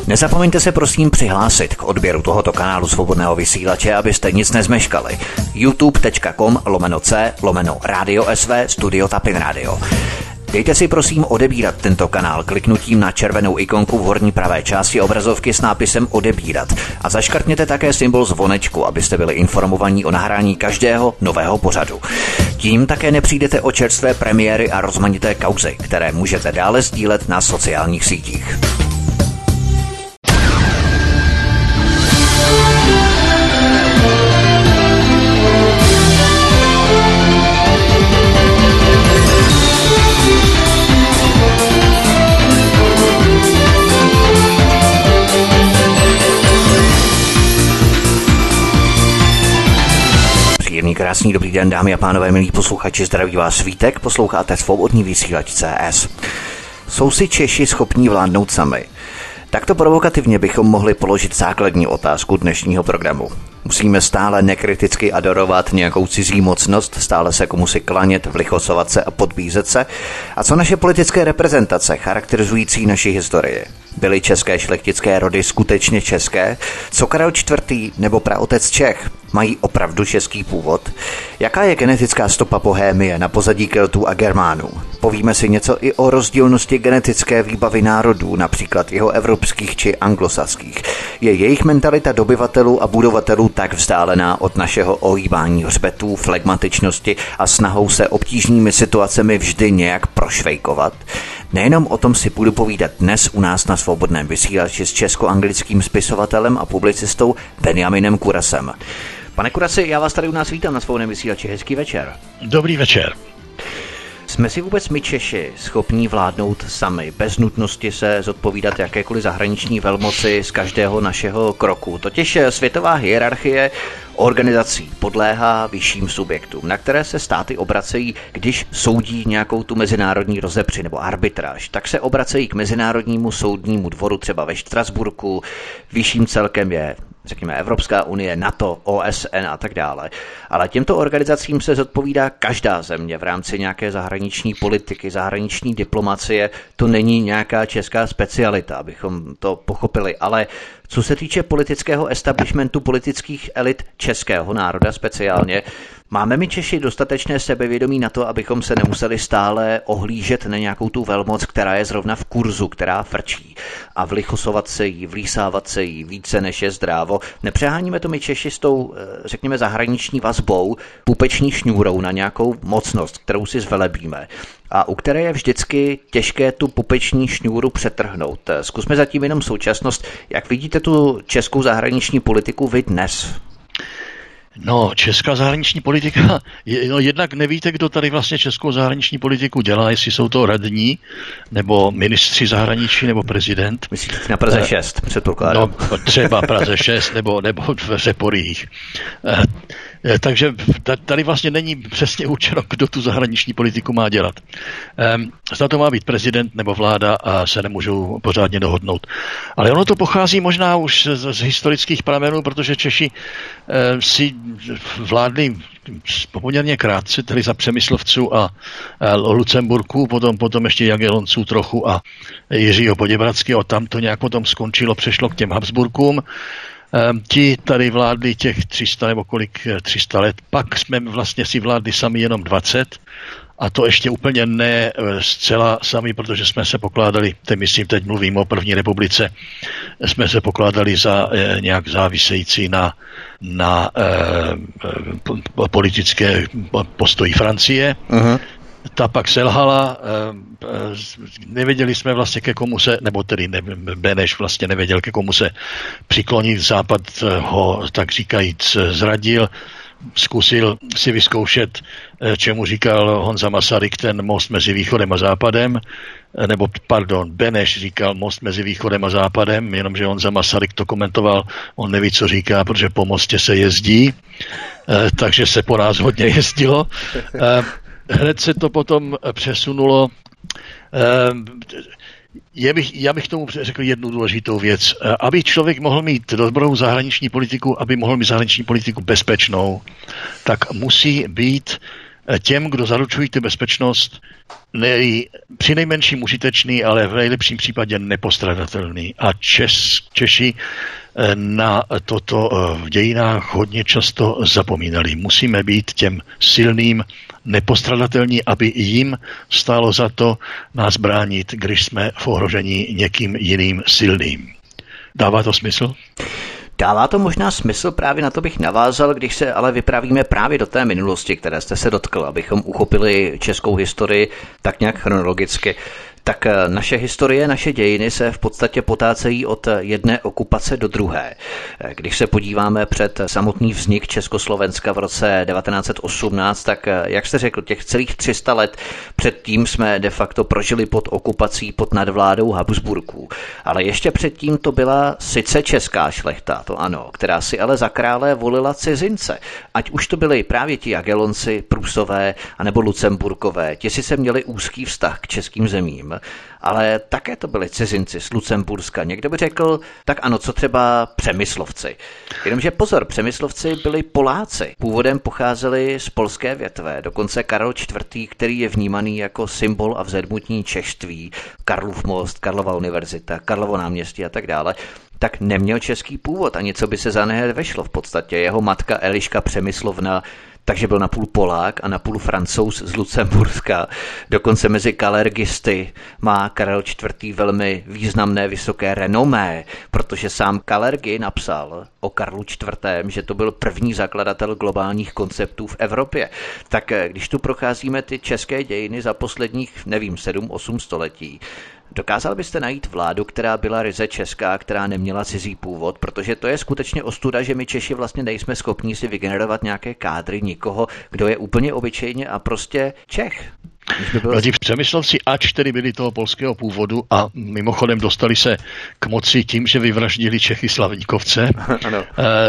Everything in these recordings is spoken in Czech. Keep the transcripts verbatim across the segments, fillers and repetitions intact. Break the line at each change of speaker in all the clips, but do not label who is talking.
Nezapomeňte se prosím přihlásit k odběru tohoto kanálu Svobodného vysílače, abyste nic nezmeškali. youtube.com lomeno c lomeno Radio S V Studio Tapin Radio. Dejte si prosím odebírat tento kanál kliknutím na červenou ikonku v horní pravé části obrazovky s nápisem odebírat a zaškrtněte také symbol zvonečku, abyste byli informovaní o nahrání každého nového pořadu. Tím také nepřijdete o čerstvé premiéry a rozmanité kauzy, které můžete dále sdílet na sociálních sítích. Příjemný, krásný, dobrý den, dámy a pánové, milí posluchači, zdraví vás Vítek, posloucháte Svobodný vysílač C S. Jsou si Češi schopní vládnout sami? Takto provokativně bychom mohli položit základní otázku dnešního programu. Musíme stále nekriticky adorovat nějakou cizí mocnost, stále se komusi klanět, vlichosovat se a podbízet se? A co naše politické reprezentace charakterizující naši historii? Byly české šlechtické rody skutečně české? Co Karel čtvrtý nebo praotec Čech mají opravdu český původ? Jaká je genetická stopa Bohémie na pozadí Keltů a Germánů? Povíme si něco i o rozdílnosti genetické výbavy národů, například jeho evropských či anglosaských. Je jejich mentalita dobyvatelů a budovatelů tak vzdálená od našeho ohýbání hřbetů, flegmatičnosti a snahou se obtížnými situacemi vždy nějak prošvejkovat? Nejenom o tom si budu povídat dnes u nás na Svobodném vysílači s česko-anglickým spisovatelem a publicistou Benjaminem Kurasem. Pane Kurasi, já vás tady u nás vítám na Svobodném vysílači. Hezký večer.
Dobrý večer.
Jsme si vůbec my Češi schopní vládnout sami, bez nutnosti se zodpovídat jakékoliv zahraniční velmoci z každého našeho kroku? Totiž světová hierarchie organizací podléhá vyšším subjektům, na které se státy obracejí, když soudí nějakou tu mezinárodní rozepři nebo arbitráž. Tak se obracejí k Mezinárodnímu soudnímu dvoru třeba ve Štrasburku. Vyšším celkem je, řekněme, Evropská unie, NATO, O S N a tak dále. Ale těmto organizacím se zodpovídá každá země v rámci nějaké zahraniční politiky, zahraniční diplomacie. To není nějaká česká specialita, abychom to pochopili. Ale co se týče politického establishmentu, politických elit českého národa speciálně, máme my Češi dostatečné sebevědomí na to, abychom se nemuseli stále ohlížet na nějakou tu velmoc, která je zrovna v kurzu, která frčí, a vlichosovat se jí, vlísávat se jí více než je zdrávo? Nepřeháníme to my Češi s tou, řekněme, zahraniční vazbou, pupeční šňůrou na nějakou mocnost, kterou si zvelebíme, a u které je vždycky těžké tu pupeční šňůru přetrhnout? Zkusme zatím jenom současnost. Jak vidíte tu českou zahraniční politiku vy dnes?
No, česká zahraniční politika, no jednak nevíte, kdo tady vlastně českou zahraniční politiku dělá, jestli jsou to radní, nebo ministři zahraničí, nebo prezident.
Myslíte na Praze šest, předpokládám.
No, třeba Praze šest, nebo, nebo v Řeporích. Takže tady vlastně není přesně určeno, kdo tu zahraniční politiku má dělat. Zda to má být prezident nebo vláda a se nemůžou pořádně dohodnout. Ale ono to pochází možná už z, z historických pramenů, protože Češi si vládli poměrně krátce, tedy za Přemyslovců a, a Lucemburku, potom, potom ještě Jagellonců trochu a Jiřího Poděbradského. Tam to nějak potom skončilo, přešlo k těm Habsburkům. Ti tady vládli těch tři sta nebo kolik tři sta let, pak jsme vlastně si vládli sami jenom dvacet, a to ještě úplně ne zcela sami, protože jsme se pokládali, teď myslím, teď mluvím o první republice, jsme se pokládali za eh, nějak závisející na, na eh, politické postoji Francie. Uh-huh. Ta pak selhala, nevěděli jsme vlastně, ke komu se, nebo tedy ne, Beneš vlastně nevěděl, ke komu se přiklonit. Západ ho, tak říkajíc, zradil, zkusil si vyzkoušet, čemu říkal Honza Masaryk, ten most mezi východem a západem, nebo pardon, Beneš říkal most mezi východem a západem, jenomže Honza Masaryk to komentoval, on neví, co říká, protože po mostě se jezdí, takže se po nás hodně jezdilo. Hned se to potom přesunulo. Je bych, já bych tomu řekl jednu důležitou věc. Aby člověk mohl mít dobrou zahraniční politiku, aby mohl mít zahraniční politiku bezpečnou, tak musí být těm, kdo zaručují tu bezpečnost, ne, při nejmenším užitečný, ale v nejlepším případě nepostradatelný. A Čes, Češi na toto v dějinách hodně často zapomínali. Musíme být těm silným nepostradatelní, aby jim stálo za to nás bránit, když jsme v ohrožení někým jiným silným. Dává to smysl?
Dává to možná smysl, právě na to bych navázal, když se ale vypravíme právě do té minulosti, které jste se dotkl, abychom uchopili českou historii tak nějak chronologicky. Tak naše historie, naše dějiny se v podstatě potácejí od jedné okupace do druhé. Když se podíváme před samotný vznik Československa v roce devatenáct set osmnáct, tak jak jste řekl, těch celých tři sta let předtím jsme de facto prožili pod okupací, pod nadvládou Habsburků. Ale ještě předtím to byla sice česká šlechta, to ano, která si ale za krále volila cizince. Ať už to byli právě ti Jagellonci, Prusové, anebo Lucemburkové, ti si se měli úzký vztah k českým zemím. Ale také to byli cizinci z Lucemburska. Někdo by řekl, tak ano, co třeba Přemyslovci. Jenomže pozor, Přemyslovci byli Poláci. Původem pocházeli z polské větve. Dokonce Karel čtvrtý, který je vnímaný jako symbol a vzedmutní češtví, Karlův most, Karlova univerzita, Karlovo náměstí a tak dále, tak neměl český původ a něco by se za neho vešlo v podstatě. Jeho matka Eliška Přemyslovna, takže byl napůl Polák a napůl Francouz z Lucemburska. Dokonce mezi kalergisty má Karel čtvrtý velmi významné vysoké renomé, protože sám Kalergi napsal o Karlu čtvrtém, že to byl první zakladatel globálních konceptů v Evropě. Tak když tu procházíme ty české dějiny za posledních, nevím, sedm osm století, dokázal byste najít vládu, která byla ryze česká, která neměla cizí původ, protože to je skutečně ostuda, že my Češi vlastně nejsme schopni si vygenerovat nějaké kádry, nikoho, kdo je úplně obyčejně a prostě Čech.
No, ti Přemyslovci ač tedy byli toho polského původu a mimochodem dostali se k moci tím, že vyvraždili Čechy Slavníkovce, ano.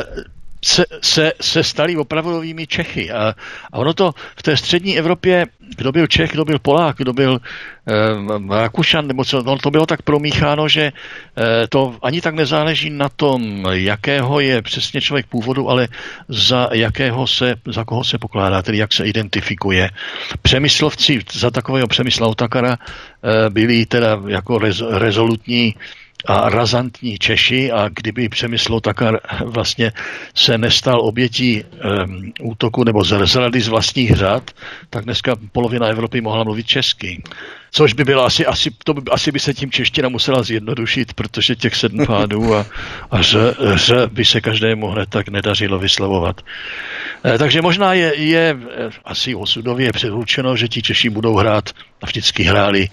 Se, se, se stali opravdovými Čechy. A, a ono to v té střední Evropě, kdo byl Čech, kdo byl Polák, kdo byl eh, Rakušan, nebo co, no, to bylo tak promícháno, že eh, to ani tak nezáleží na tom, jakého je přesně člověk původu, ale za jakého se, za koho se pokládá, tedy jak se identifikuje. Přemyslovci za takového Přemysla Otakara eh, byli teda jako rez, rezolutní a razantní Češi a kdyby Přemysl Otakar vlastně se nestal obětí um, útoku nebo zrady z vlastních řad, tak dneska polovina Evropy mohla mluvit česky. Což by bylo asi, asi, to by, asi by se tím čeština musela zjednodušit, protože těch sedm pádů a, a ř, ř by se každému hned tak nedařilo vyslovovat. E, takže možná je, je asi osudově předurčeno, že ti Češi budou hrát a vždycky hráli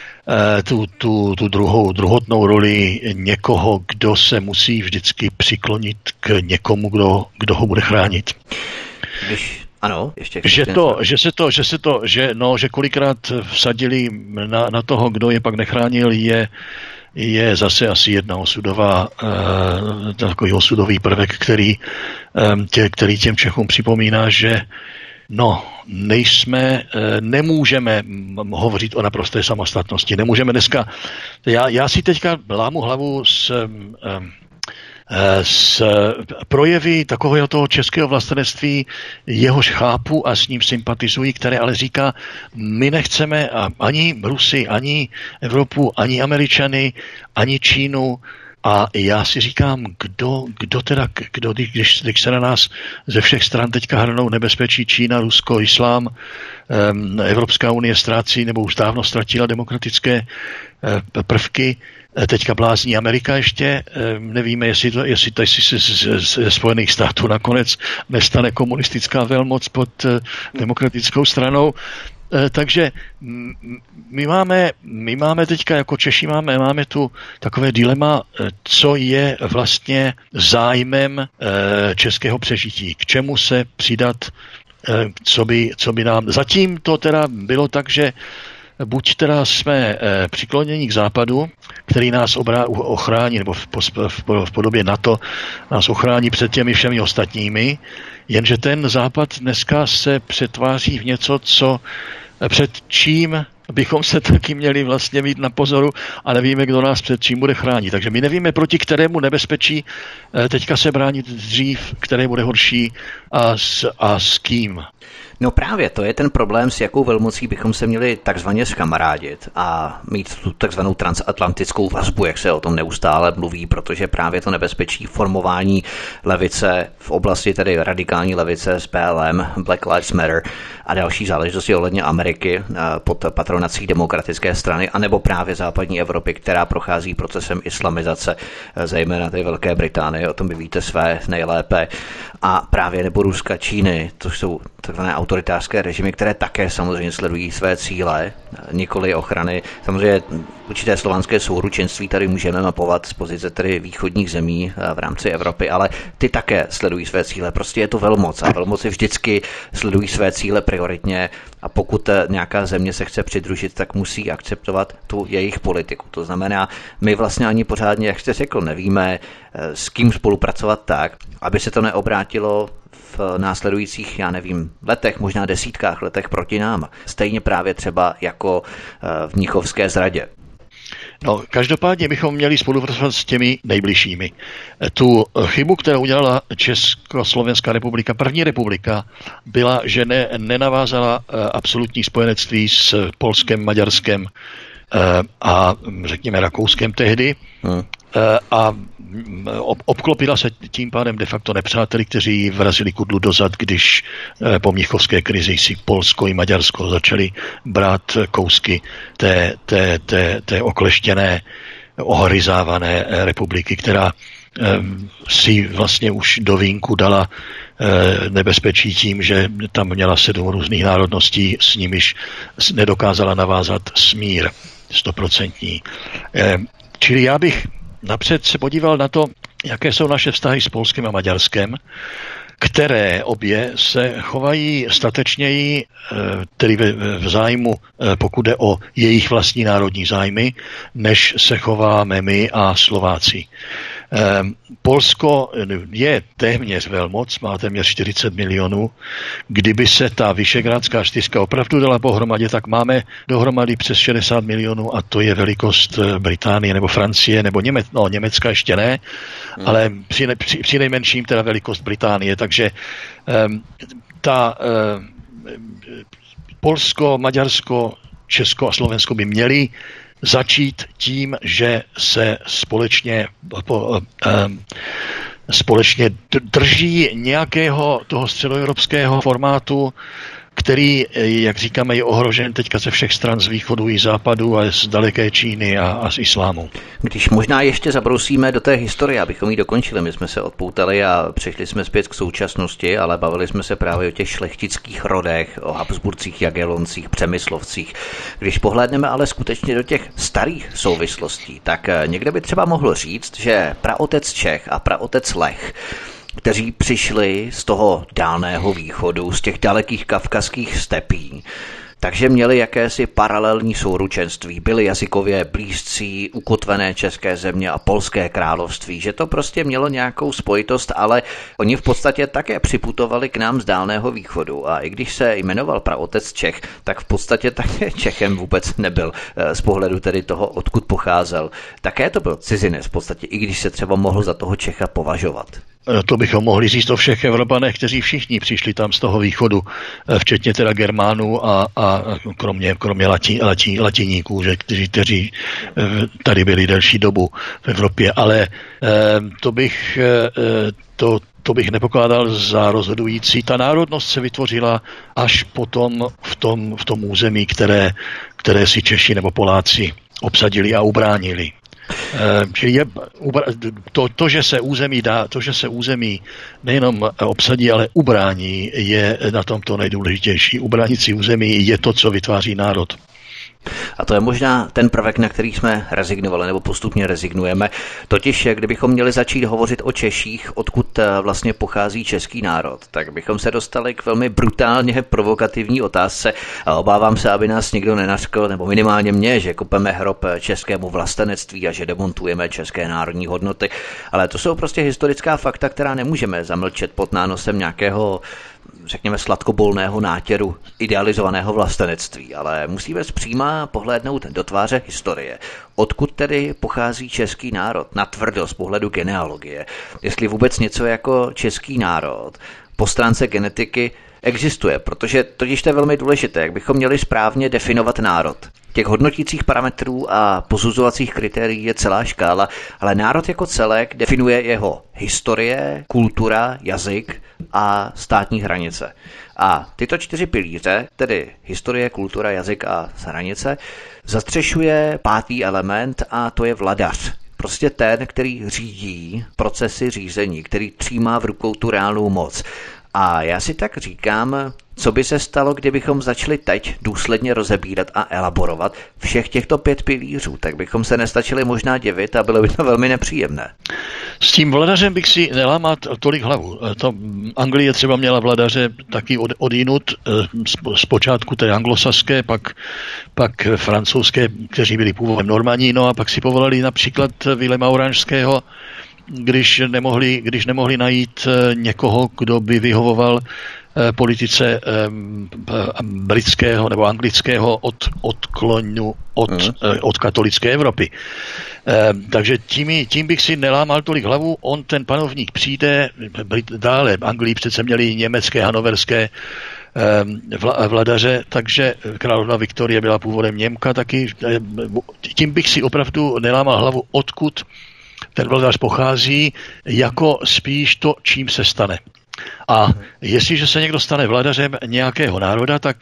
Tu, tu, tu druhou, druhotnou roli někoho, kdo se musí vždycky přiklonit k někomu, kdo, kdo ho bude chránit.
Když, ano, ještě
že, to, že se to, že se to, že, no, že kolikrát vsadili na, na toho, kdo je pak nechránil, je, je zase asi jedna osudová, uh, takový osudový prvek, který, um, tě, který těm Čechům připomíná, že no, nejsme, nemůžeme hovořit o naprosté samostatnosti. Nemůžeme dneska, já, já si teďka lámu hlavu s, s projevy takového toho českého vlastenectví, jehož chápu a s ním sympatizují, které ale říká, my nechceme ani Rusy, ani Evropu, ani Američany, ani Čínu. A já si říkám, kdo, kdo teda, kdo, když, když se na nás ze všech stran teďka hrnou nebezpečí Čína, Rusko, Islám, um, Evropská unie ztrácí nebo už dávno ztratila demokratické uh, prvky, teďka blázní Amerika ještě, um, nevíme, jestli, to, jestli, to, jestli se ze Spojených států nakonec nestane komunistická velmoc pod uh, demokratickou stranou. Takže my máme, my máme teďka jako Češi máme, máme tu takové dilema, co je vlastně zájmem českého přežití, k čemu se přidat, co by, co by nám... Zatím to teda bylo tak, že buď teda jsme přikloněni k západu, který nás obrá, ochrání, nebo v, v, v podobě NATO nás ochrání před těmi všemi ostatními, jenže ten západ dneska se přetváří v něco, co před čím bychom se taky měli vlastně mít na pozoru a nevíme, kdo nás před čím bude chránit. Takže my nevíme, proti kterému nebezpečí teďka se bránit dřív, které bude horší a s, a s kým.
No právě, to je ten problém, s jakou velmocí bychom se měli takzvaně zkamarádit a mít tu takzvanou transatlantickou vazbu, jak se o tom neustále mluví, protože právě to nebezpečí formování levice v oblasti tedy radikální levice s B L M, Black Lives Matter a další záležitosti ohledně Ameriky pod patronací demokratické strany, anebo právě západní Evropy, která prochází procesem islamizace, zejména té Velké Británie, o tom vy víte své nejlépe, a právě nebo Ruska, Číny, to jsou takzvané autoritářské režimy, které také samozřejmě sledují své cíle, nikoli ochrany. Samozřejmě určité slovanské souručenství tady můžeme mapovat z pozice tedy východních zemí v rámci Evropy, ale ty také sledují své cíle. Prostě je to velmoc a velmoci vždycky sledují své cíle prioritně a pokud nějaká země se chce přidružit, tak musí akceptovat tu jejich politiku. To znamená, my vlastně ani pořádně, jak jste řekl, nevíme, s kým spolupracovat tak, aby se to neobrátilo v následujících, já nevím, letech, možná desítkách letech proti nám. Stejně právě třeba jako v Mnichovské zradě.
No, každopádně bychom měli spolupracovat s těmi nejbližšími. Tu chybu, kterou udělala Československá republika, první republika, byla, že ne, nenavázala absolutní spojenectví s Polskem, Maďarskem a řekněme Rakouskem tehdy. Hmm. A obklopila se tím pádem de facto nepřáteli, kteří vrazili kudlu dozad, když po mnichovské krizi si Polsko i Maďarsko začali brát kousky té, té, té, té okleštěné, ohryzávané republiky, která si vlastně už do vínku dala nebezpečí tím, že tam měla sedm různých národností, s nimiž nedokázala navázat smír stoprocentní. Čili já bych napřed se podíval na to, jaké jsou naše vztahy s Polskem a Maďarskem, které obě se chovají statečněji, tedy v zájmu, pokud jde o jejich vlastní národní zájmy, než se chováme my a Slováci. Polsko je téměř velmoc, má téměř čtyřicet milionů. Kdyby se ta Visegrádská čtyřka opravdu dala pohromadě, tak máme dohromady přes šedesát milionů a to je velikost Británie nebo Francie nebo Němec, no, Německa ještě ne, hmm. ale při, při, při nejmenším teda velikost Británie. Takže um, ta um, Polsko, Maďarsko, Česko a Slovensko by měli začít tím, že se společně, po, um, společně drží nějakého toho středoevropského formátu, který, jak říkáme, je ohrožen teďka ze všech stran, z východu i západu a z daleké Číny a, a z islámu.
Když možná ještě zabrousíme do té historie, abychom ji dokončili, my jsme se odpoutali a přešli jsme zpět k současnosti, ale bavili jsme se právě o těch šlechtických rodech, o Habsburcích, Jagelloncích, Přemyslovcích. Když pohlédneme ale skutečně do těch starých souvislostí, tak někde by třeba mohlo říct, že praotec Čech a praotec Lech, kteří přišli z toho dálného východu, z těch dalekých kavkazských stepí, takže měli jakési paralelní souručenství, byli jazykově blízcí ukotvené české země a polské království, že to prostě mělo nějakou spojitost, ale oni v podstatě také připutovali k nám z dálného východu a i když se jmenoval praotec Čech, tak v podstatě také Čechem vůbec nebyl z pohledu tedy toho, odkud pocházel. Také to byl cizinec v podstatě, i když se třeba mohl za toho Čecha považovat.
To bychom mohli říct o všech Evropanech, kteří všichni přišli tam z toho východu, včetně teda Germánů a, a kromě, kromě lati, lati, latiníků, že, kteří, kteří tady byli delší dobu v Evropě. Ale to bych, to, to bych nepokládal za rozhodující. Ta národnost se vytvořila až potom v tom, v tom území, které, které si Češi nebo Poláci obsadili a ubránili. Čili je, to, to, že se území dá, to, že se území nejenom obsadí, ale ubrání, je na tom to nejdůležitější. Ubránit si území je to, co vytváří národ.
A to je možná ten prvek, na který jsme rezignovali nebo postupně rezignujeme. Totiž, kdybychom měli začít hovořit o Češích, odkud vlastně pochází český národ, tak bychom se dostali k velmi brutálně provokativní otázce a obávám se, aby nás někdo nenařkl, nebo minimálně mě, že kopeme hrob českému vlastenectví a že demontujeme české národní hodnoty. Ale to jsou prostě historická fakta, která nemůžeme zamlčet pod nánosem nějakého, řekněme, sladkobolného nátěru idealizovaného vlastenectví, ale musíme zpříma pohlédnout do tváře historie. Odkud tedy pochází český národ? Natvrdo z pohledu genealogie. Jestli vůbec něco jako český národ po stránce genetiky existuje, protože totiž to je velmi důležité, jak bychom měli správně definovat národ. Těch hodnotících parametrů a posuzovacích kritérií je celá škála, ale národ jako celek definuje jeho historie, kultura, jazyk a státní hranice. A tyto čtyři pilíře, tedy historie, kultura, jazyk a hranice, zastřešuje pátý element a to je vladař. Prostě ten, který řídí procesy řízení, který třímá v rukou tu reálnou moc. A já si tak říkám, co by se stalo, kdybychom začali teď důsledně rozebírat a elaborovat všech těchto pět pilířů, tak bychom se nestačili možná divit a bylo by to velmi nepříjemné.
S tím vladařem bych si nelámal tolik hlavu. To Anglie třeba měla vladaře taky od, odinut, zpočátku té anglosaské, pak, pak francouzské, kteří byli původem Normaní, no a pak si povolali například Vilema Oranžského, když nemohli, když nemohli najít někoho, kdo by vyhovoval politice britského nebo anglického od, odklonu od, mm. od katolické Evropy. Takže tím, tím bych si nelámal tolik hlavu. On, ten panovník, přijde dále. Anglii přece měli německé, hanoverské vladaře, takže královna Viktorie byla původem Němka taky. Tím bych si opravdu nelámal hlavu, odkud ten vladař pochází, jako spíš to, čím se stane. A jestliže se někdo stane vladařem nějakého národa, tak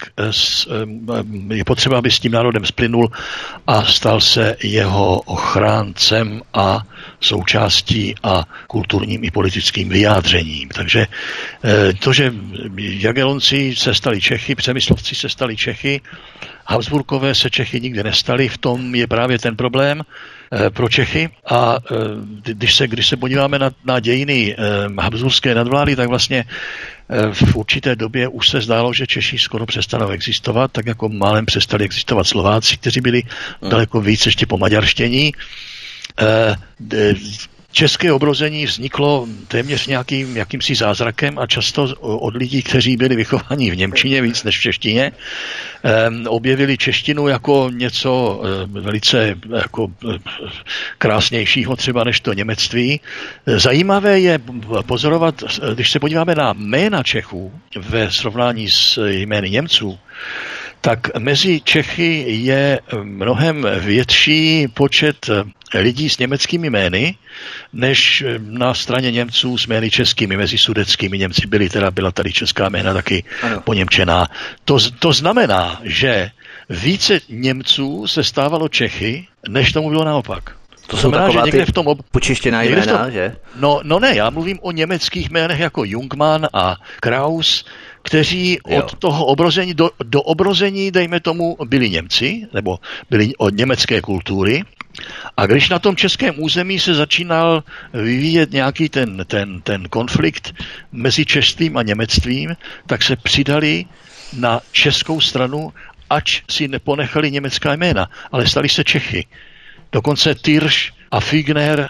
je potřeba, aby s tím národem splynul a stal se jeho ochráncem a součástí a kulturním i politickým vyjádřením. Takže to, že Jagellonci se stali Čechy, Přemyslovci se stali Čechy, Habsburkové se Čechy nikdy nestali, v tom je právě ten problém pro Čechy. A když se, když se podíváme na, na dějiny habsburské nadvlády, tak vlastně v určité době už se zdálo, že Češi skoro přestanou existovat, tak jako málem přestali existovat Slováci, kteří byli daleko víc ještě po maďarštění. České obrození vzniklo téměř nějakým jakýmsi zázrakem a často od lidí, kteří byli vychováni v němčině víc než v češtině, objevili češtinu jako něco velice jako krásnějšího třeba než to němectví. Zajímavé je pozorovat, když se podíváme na jména Čechů ve srovnání s jmény Němců, tak mezi Čechy je mnohem větší počet lidí s německými jmény, než na straně Němců s jmény českými, mezi sudetskými Němci byli, teda byla tady česká jména taky ano. poněmčená. To, to znamená, že více Němců se stávalo Čechy, než tomu bylo naopak.
To znamená, že někde v tom ob... počištěná jména, tom... že?
No, no ne, já mluvím o německých jménech jako Jungmann a Kraus, kteří jo. od toho obrození do, do obrození, dejme tomu, byli Němci, nebo byli od německé kultury. A když na tom českém území se začínal vyvíjet nějaký ten, ten, ten konflikt mezi českým a němectvím, tak se přidali na českou stranu, ač si neponechali německá jména, ale stali se Čechy. Dokonce Tyrš a Figner,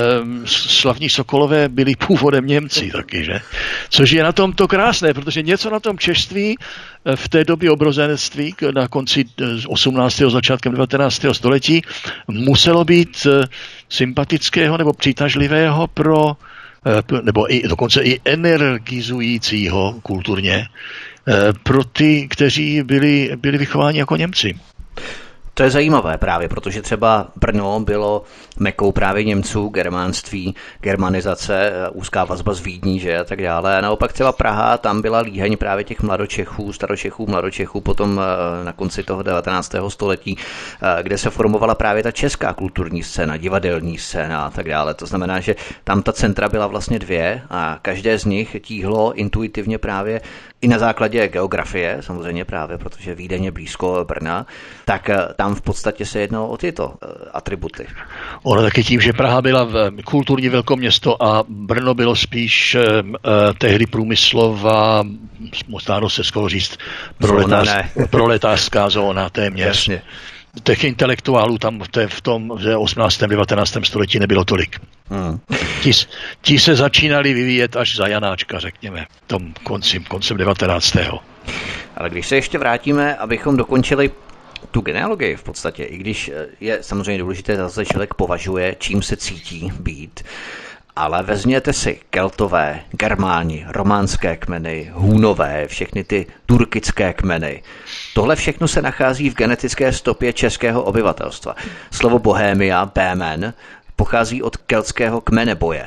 slavní Sokolové, byli původem Němci taky, že? Což je na tom to krásné, protože něco na tom češství v té době obrozenectví na konci osmnáctého začátkem devatenáctého století muselo být sympatického nebo přitažlivého pro, nebo i, dokonce i energizujícího kulturně pro ty, kteří byli, byli vychováni jako Němci.
To je zajímavé právě, protože třeba Brno bylo mekou právě Němců, germánství, germanizace, úzká vazba z Vídní, že a tak dále. A naopak třeba Praha, tam byla líheň právě těch mladočechů, staročechů, mladočechů, potom na konci toho devatenáctého století, kde se formovala právě ta česká kulturní scéna, divadelní scéna a tak dále. To znamená, že tam ta centra byla vlastně dvě a každé z nich tíhlo intuitivně právě i na základě geografie, samozřejmě právě, protože Vídeň je blízko Brna, tak tam v podstatě se jednalo o tyto atributy.
Ono taky tím, že Praha byla kulturní velkoměsto a Brno bylo spíš eh, tehdy průmyslová, možná se skoro říct, proletář, proletářská zóna téměř.
Jasně.
Těch intelektuálů tam v, té, v tom osmnáctém devatenáctém století nebylo tolik. Hmm. Ti, ti se začínali vyvíjet až za Janáčka, řekněme, tom koncem, koncem devatenáctého.
Ale když se ještě vrátíme, abychom dokončili tu genealogii v podstatě, i když je samozřejmě důležité, zase člověk považuje, čím se cítí být. Ale vezměte si Keltové, Germáni, románské kmeny, Hůnové, všechny ty turkické kmeny. Tohle všechno se nachází v genetické stopě českého obyvatelstva. Slovo Bohémia, Böhmen, pochází od keltského kmene boje.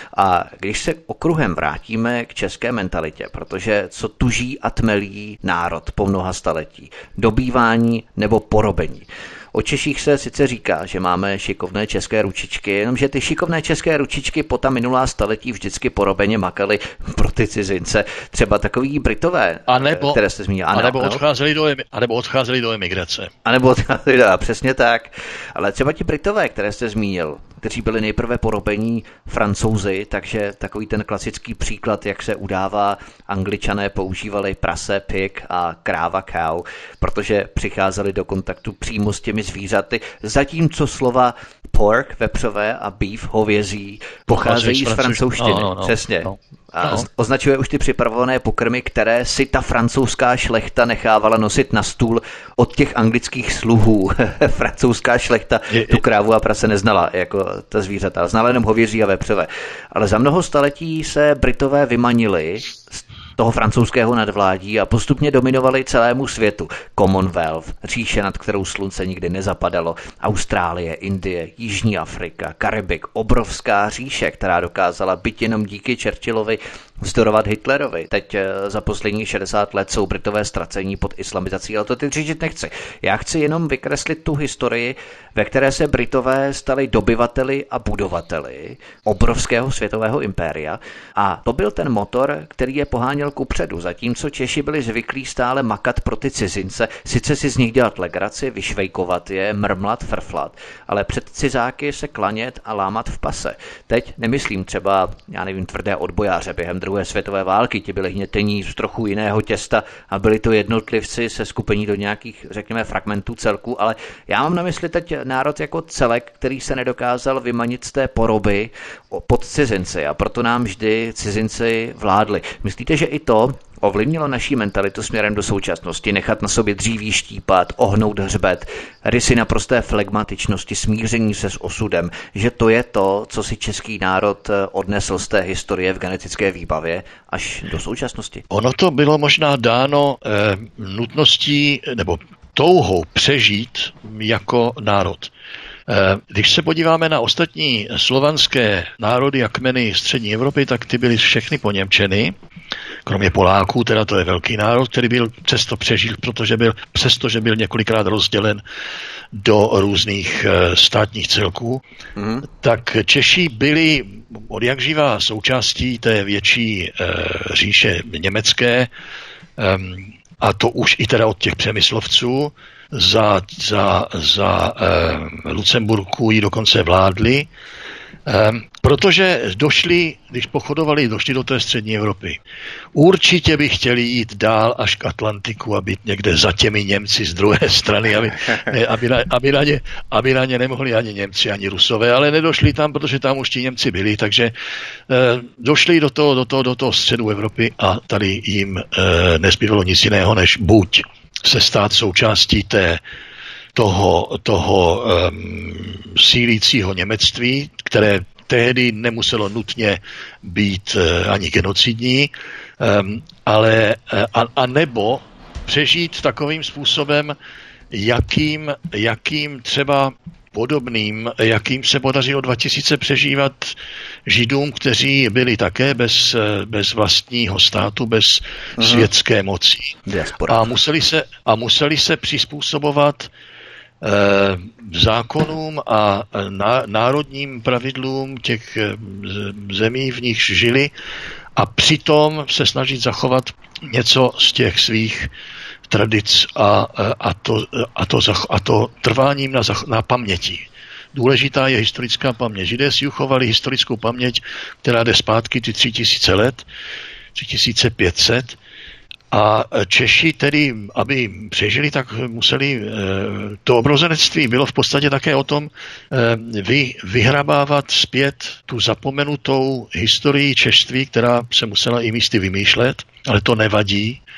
A když se okruhem vrátíme k české mentalitě, protože co tuží a tmelí národ po mnoha staletí, dobývání nebo porobení. O Češích se sice říká, že máme šikovné české ručičky, jenomže ty šikovné české ručičky po ta minulá staletí vždycky porobeně makaly pro ty cizince. Třeba takový Britové, a nebo, které jste zmínil.
A nebo odcházeli do, a nebo odcházeli do emigrace.
A nebo odcházeli do, přesně tak. Ale třeba ti Britové, které jste zmínil, kteří byli nejprve porobení Francouzi, takže takový ten klasický příklad, jak se udává, Angličané používali prase, pig a kráva, cow, protože přicházeli do kontaktu přímo s těmi zvířaty, zatímco slova pork, vepřové a beef, hovězí, pocházejí z francouzštiny. No, no, no, Přesně. No. A no. Označuje už ty připravované pokrmy, které si ta francouzská šlechta nechávala nosit na stůl od těch anglických sluhů. Francouzská šlechta je, tu krávu a prase neznala jako ta zvířata, znala jenom hovězí a vepřové. Ale za mnoho staletí se Britové vymanili z toho francouzského nadvládí a postupně dominovali celému světu. Commonwealth, říše, nad kterou slunce nikdy nezapadalo, Austrálie, Indie, Jižní Afrika, Karibik, obrovská říše, která dokázala byť jenom díky Churchillovi vzdorovat Hitlerovi. Teď za poslední šedesát let jsou Britové ztracení pod islamizací, ale to teď říct nechci. Já chci jenom vykreslit tu historii, ve které se Britové stali dobyvateli a budovateli obrovského světového impéria a to byl ten motor, který je poháněl kupředu, zatímco Češi byli zvyklí stále makat pro ty cizince, sice si z nich dělat legraci, vyšvejkovat je, mrmlat, frflat, ale před cizáky se klanět a lámat v pase. Teď nemyslím třeba, já nevím, tvrdé odbojáře během druhé světové války, ti byli hnětení z trochu jiného těsta a byli to jednotlivci se skupení do nějakých, řekněme, fragmentů celku, ale já mám na mysli teď národ jako celek, který se nedokázal vymanit z té poroby pod cizinci a proto nám vždy cizinci vládli. Myslíte, že i to ovlivnilo naší mentalitu směrem do současnosti, nechat na sobě dříví štípat, ohnout hřbet, rysy naprosté flegmatičnosti, smíření se s osudem, že to je to, co si český národ odnesl z té historie v genetické výbavě až do současnosti?
Ono to bylo možná dáno eh, nutností nebo touhou přežít jako národ. Když se podíváme na ostatní slovanské národy a kmeny střední Evropy, tak ty byly všechny poněmčeny, kromě Poláků, teda to je velký národ, který byl přesto přežil, protože byl, přestože byl několikrát rozdělen do různých státních celků, mm. tak Češi byli od jak živá součástí té větší e, říše německé, e, a to už i teda od těch přemyslovců, za, za, za eh, Lucemburku ji dokonce vládli, eh, protože došli, když pochodovali, došli do té střední Evropy. Určitě by chtěli jít dál až k Atlantiku a být někde za těmi Němci z druhé strany, aby, ne, aby, na, aby, na ně, aby na ně nemohli ani Němci, ani Rusové, ale nedošli tam, protože tam už ti Němci byli, takže eh, došli do toho, do toho, do toho středu Evropy a tady jim eh, nezbývalo nic jiného, než buď se stát součástí té, toho, toho um, sílícího němectví, které tehdy nemuselo nutně být uh, ani genocidní, um, ale a, a nebo přežít takovým způsobem, jakým, jakým třeba podobným, jakým se podařilo dva tisíce přežívat Židům, kteří byli také bez, bez vlastního státu, bez uh-huh. světské moci. A museli se, a museli se přizpůsobovat eh, zákonům a ná, národním pravidlům těch zemí, v nichž žili a přitom se snažit zachovat něco z těch svých tradic a, a, to, a, to, a to trváním na, na paměti. Důležitá je historická paměť. Židé si uchovali historickou paměť, která jde zpátky ty tři tisíce let, tři tisíce pět set, a Češi tedy, aby přežili, tak museli, to obrozenectví bylo v podstatě také o tom vy, vyhrabávat zpět tu zapomenutou historii češství, která se musela i místy vymýšlet, ale to nevadí.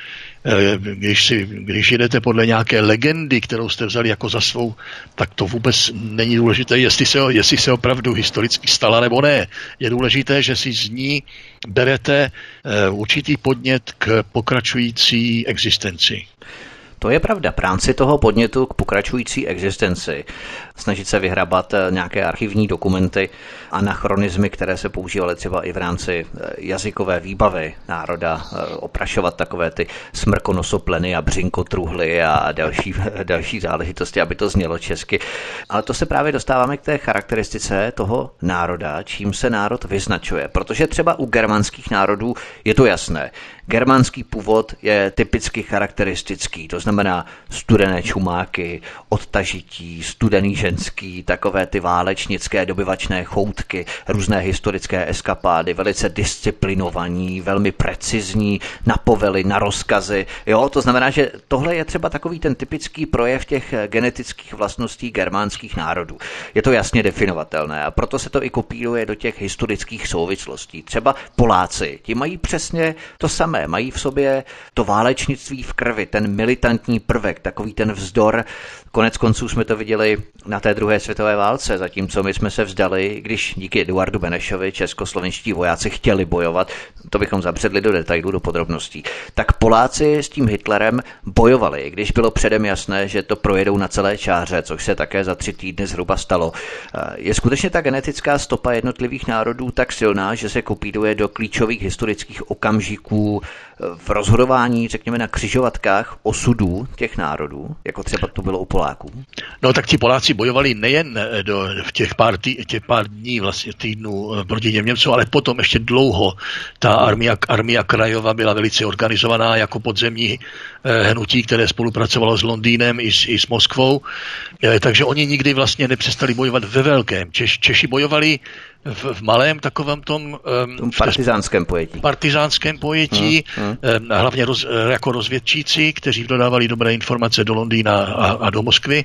Když, si, když jdete podle nějaké legendy, kterou jste vzali jako za svou, tak to vůbec není důležité, jestli se, jestli se opravdu historicky stala nebo ne. Je důležité, že si z ní berete určitý podnět k pokračující existenci.
To je pravda. Práci toho podnětu k pokračující existenci, snažit se vyhrabat nějaké archivní dokumenty, anachronizmy, které se používaly třeba i v rámci jazykové výbavy národa, oprašovat takové ty smrkonosopleny a břinkotruhly a další, další záležitosti, aby to znělo česky. Ale to se právě dostáváme k té charakteristice toho národa, čím se národ vyznačuje. Protože třeba u germánských národů je to jasné. Germánský původ je typicky charakteristický, to znamená studené čumáky, odtažití, studený ženský, takové ty válečnické dobyvačné choutky, různé historické eskapády, velice disciplinovaní, velmi precizní, na povely, na rozkazy. Jo, to znamená, že tohle je třeba takový ten typický projev těch genetických vlastností germánských národů. Je to jasně definovatelné a proto se to i kopíruje do těch historických souvislostí. Třeba Poláci, ti mají přesně to samé. Mají v sobě to válečnictví v krvi, ten militantní prvek, takový ten vzdor. Konec konců jsme to viděli na té druhé světové válce, zatímco my jsme se vzdali, když díky Eduardu Benešovi českoslovenští vojáci chtěli bojovat, to bychom zabředli do detailů, do podrobností. Tak Poláci s tím Hitlerem bojovali, když bylo předem jasné, že to projedou na celé čáře, což se také za tři týdny zhruba stalo. Je skutečně ta genetická stopa jednotlivých národů tak silná, že se kopíruje do klíčových historických okamžiků v rozhodování, řekněme, na křižovatkách osudů těch národů, jako třeba to bylo u Poláků?
No tak ti Poláci bojovali nejen do, v těch pár, tý, těch pár dní, vlastně týdnů proti těm Němcům, ale potom ještě dlouho. Ta armia, armia Krajova byla velice organizovaná jako podzemní eh, hnutí, které spolupracovalo s Londýnem i s, i s Moskvou. Eh, takže oni nikdy vlastně nepřestali bojovat ve velkém. Češ, Češi bojovali v, v malém takovém tom,
tom partizánském pojetí.
Partizánském pojetí, hmm, hmm. hlavně roz, jako rozvědčíci, kteří dodávali dobré informace do Londýna a, a do Moskvy.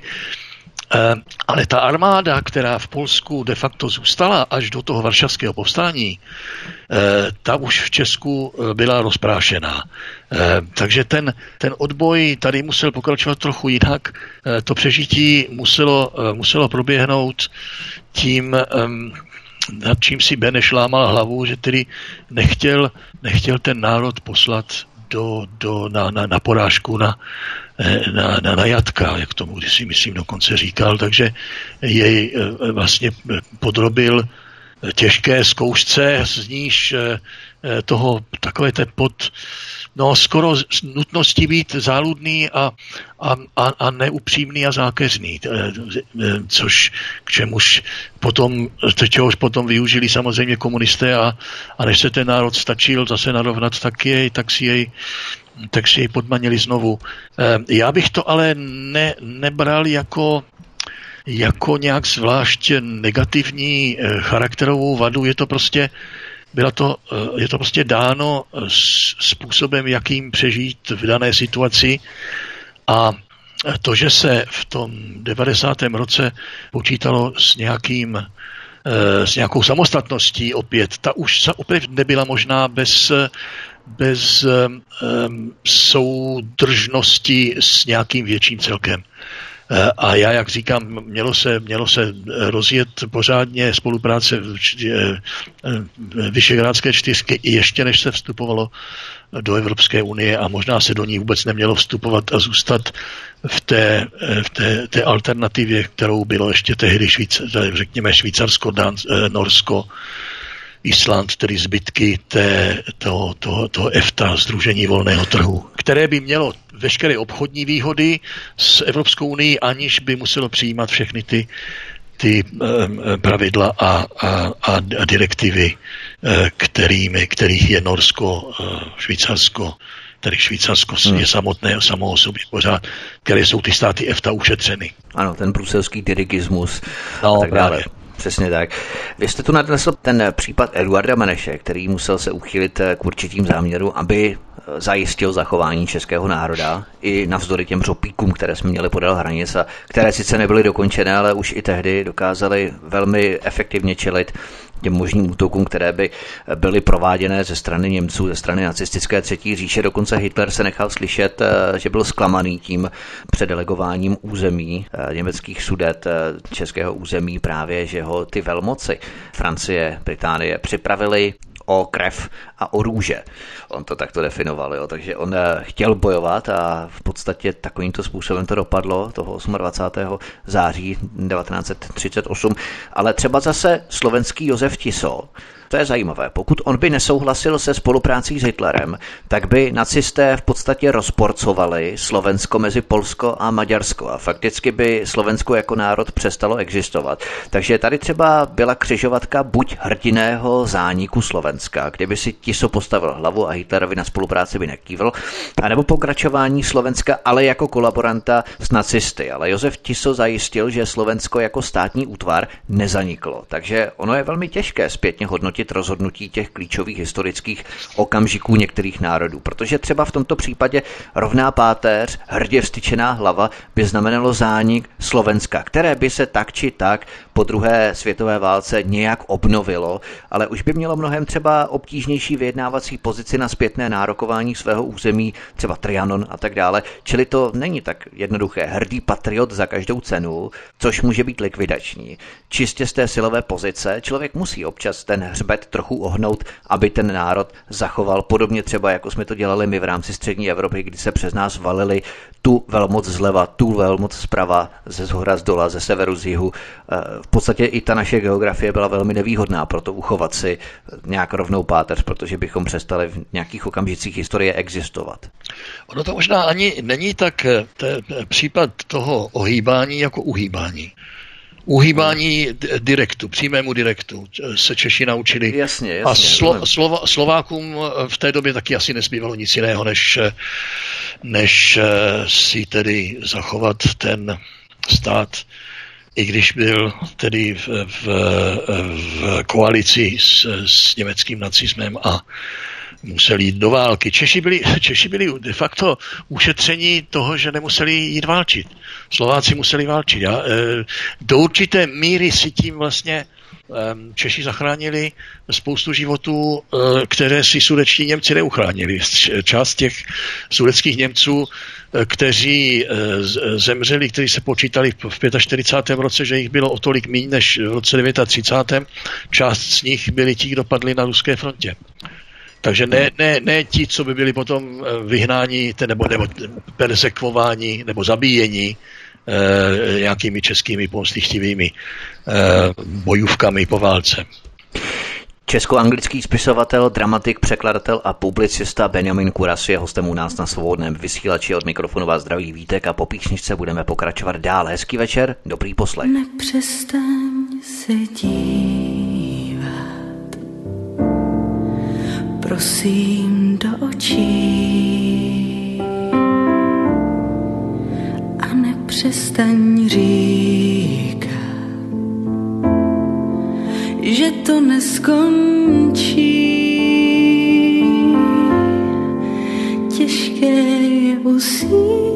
Ale ta armáda, která v Polsku de facto zůstala až do toho varšavského povstání, ta už v Česku byla rozprášená. Takže ten, ten odboj tady musel pokračovat trochu jinak. To přežití muselo, muselo proběhnout tím, nad čím si Beneš lámal hlavu, že tedy nechtěl, nechtěl ten národ poslat do, do, na, na, na porážku, na, na, na, na jatka, jak tomu když si myslím dokonce říkal, takže jej vlastně podrobil těžké zkoušce, z níž toho takové té pod, no skoro nutnosti být záludný a, a, a, a neupřímný a zákeřný, což k čemuž potom, čehož potom využili samozřejmě komunisté a, a než se ten národ stačil zase narovnat, tak, jej, tak si jej tak si jej podmanili znovu. Já bych to ale ne, nebral jako jako nějak zvlášť negativní charakterovou vadu, je to prostě Byla to, je to prostě dáno způsobem, jakým přežít v dané situaci, a to, že se v tom devadesátém roce počítalo s nějakým s nějakou samostatností opět, ta už opět nebyla možná bez, bez um, soudržnosti s nějakým větším celkem. A já, jak říkám, mělo se, mělo se rozjet pořádně spolupráce v Visegrádské čtyřky i ještě než se vstupovalo do Evropské unie, a možná se do ní vůbec nemělo vstupovat a zůstat v té, v té, té alternativě, kterou bylo ještě tehdy Švýc, řekněme Švýcarsko, Dánsko, Norsko, Island, tedy zbytky té, toho, toho, toho EFTA, Sdružení volného trhu, které by mělo veškeré obchodní výhody s Evropskou unii, aniž by muselo přijímat všechny ty, ty um, pravidla a, a, a direktivy, kterými, kterých je Norsko, Švýcarsko, tedy Švýcarsko hmm. je samotné samo o sobě pořád, které jsou ty státy EFTA ušetřeny.
Ano, ten bruselský dirigismus no, a tak dále. Přesně tak. Vy jste tu nadnesl ten případ Eduarda Beneše, který musel se uchýlit k určitým záměrům, aby zajistil zachování českého národa i navzdory těm řopíkům, které jsme měli podél hranic a které sice nebyly dokončené, ale už i tehdy dokázali velmi efektivně čelit těm možným útokům, které by byly prováděné ze strany Němců, ze strany nacistické třetí říše. Dokonce Hitler se nechal slyšet, že byl zklamaný tím předelegováním území německých Sudet, českého území právě, že ho ty velmoci Francie, Británie připravili o krev a o růže. On to takto definoval, jo. Takže on chtěl bojovat a v podstatě takovýmto způsobem to dopadlo toho dvacátého osmého září devatenáct set třicet osm. Ale třeba zase slovenský Josef Tiso, to je zajímavé. Pokud on by nesouhlasil se spoluprácí s Hitlerem, tak by nacisté v podstatě rozporcovali Slovensko mezi Polsko a Maďarsko a fakticky by Slovensko jako národ přestalo existovat. Takže tady třeba byla křižovatka buď hrdinného zániku Slovenska, kdyby si Tiso postavil hlavu a Hitlerovi na spolupráci by nekývl, anebo pokračování Slovenska, ale jako kolaboranta s nacisty. Ale Josef Tiso zajistil, že Slovensko jako státní útvar nezaniklo. Takže ono je velmi těžké zpětně hodnotit rozhodnutí těch klíčových historických okamžiků některých národů, protože třeba v tomto případě rovná páteř, hrdě vztyčená hlava by znamenalo zánik Slovenska, které by se tak či tak po druhé světové válce nějak obnovilo, ale už by mělo mnohem třeba obtížnější vyjednávací pozici na zpětné nárokování svého území, třeba Trianon a tak dále, čili to není tak jednoduché. Hrdý patriot za každou cenu, což může být likvidační. Čistě z té silové pozice člověk musí občas ten hřbet trochu ohnout, aby ten národ zachoval podobně třeba, jako jsme to dělali my v rámci střední Evropy, kdy se přes nás valili tu velmoc zleva, tu velmoc zprava, ze zhora, z dola, ze severu, z jihu. V podstatě i ta naše geografie byla velmi nevýhodná, proto uchovat si nějak rovnou páteř, protože bychom přestali v nějakých okamžicích historie existovat.
Ono to možná ani není tak te, případ toho ohýbání jako uhýbání. Uhýbání direktu, přímému direktu se Češi naučili.
Jasně, jasně,
a Slo, Slova, Slovákům v té době taky asi nezbývalo nic jiného, než, než si tedy zachovat ten stát, i když byl tedy v, v, v koalici s, s německým nacismem a museli jít do války. Češi byli, Češi byli de facto ušetření toho, že nemuseli jít válčit. Slováci museli válčit. Já, do určité míry si tím vlastně Češi zachránili spoustu životů, které si sudetští Němci neuchránili. Část těch sudetských Němců, kteří zemřeli, kteří se počítali v čtyřicátém pátém roce, že jich bylo o tolik míň než v roce třicátém devátém, část z nich byli ti, kdo padli na ruské frontě. Takže ne, ne, ne ti, co by byli potom vyhnáni nebo, nebo persekvováni nebo zabíjeni eh, nějakými českými pomstychtivými eh, bojůvkami po válce.
Česko-anglický spisovatel, dramatik, překladatel a publicista Benjamin Kuras je hostem u nás na Svobodném vysílači. Od mikrofonu vás zdraví Vítek a po písničce budeme pokračovat dál. Hezký večer, dobrý poslech.
Nepřestaň se dívat, prosím, do očí a nepřestaň říkat, že to neskončí. Těžké je usínat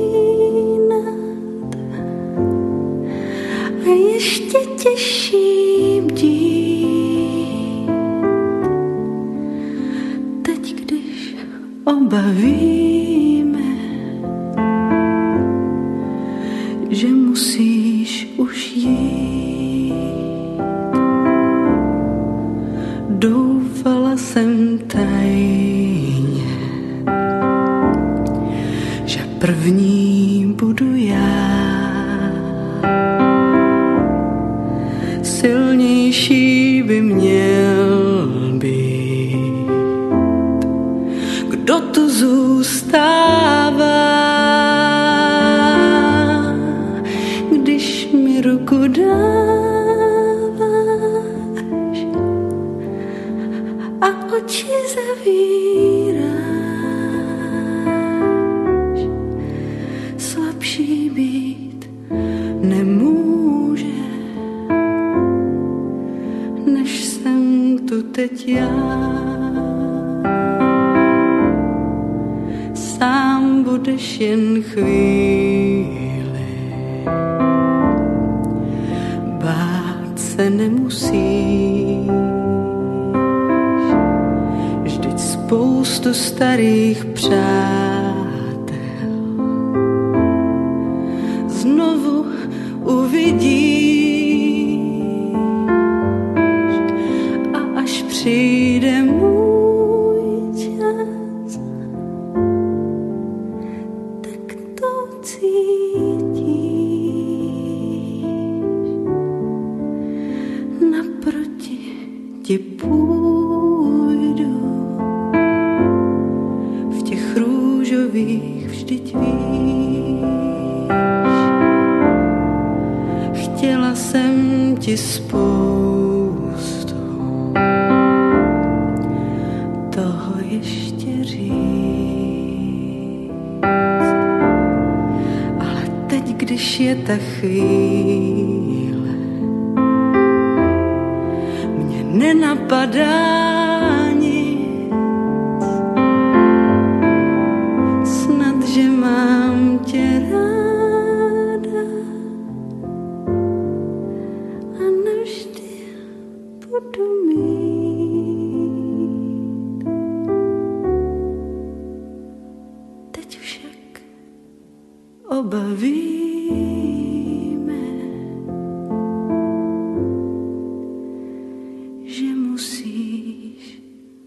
a ještě těžší bdít. Teď, když oba víme, že musíš už jít, doufala jsem tajně, že první budu já. Silnější by měl být, kdo tu zůstává, když mi ruku dáváš a oči zavíráš. Slabší být nemůže, než jsem tu teď já. Sám budeš jen chvíli, bát se nemusíš. spoustu starých přátel. Znovu uvidíš a až přijde můj čas, tak to cítíš. Naproti ti půjdu v těch růžových, vždyť víš. Chtěla jsem ti spoustu toho ještě říct, ale teď, když je ta chvíle, mě nenapadá nic, snad, že mám tě ráda. Teď však oba víme, že musíš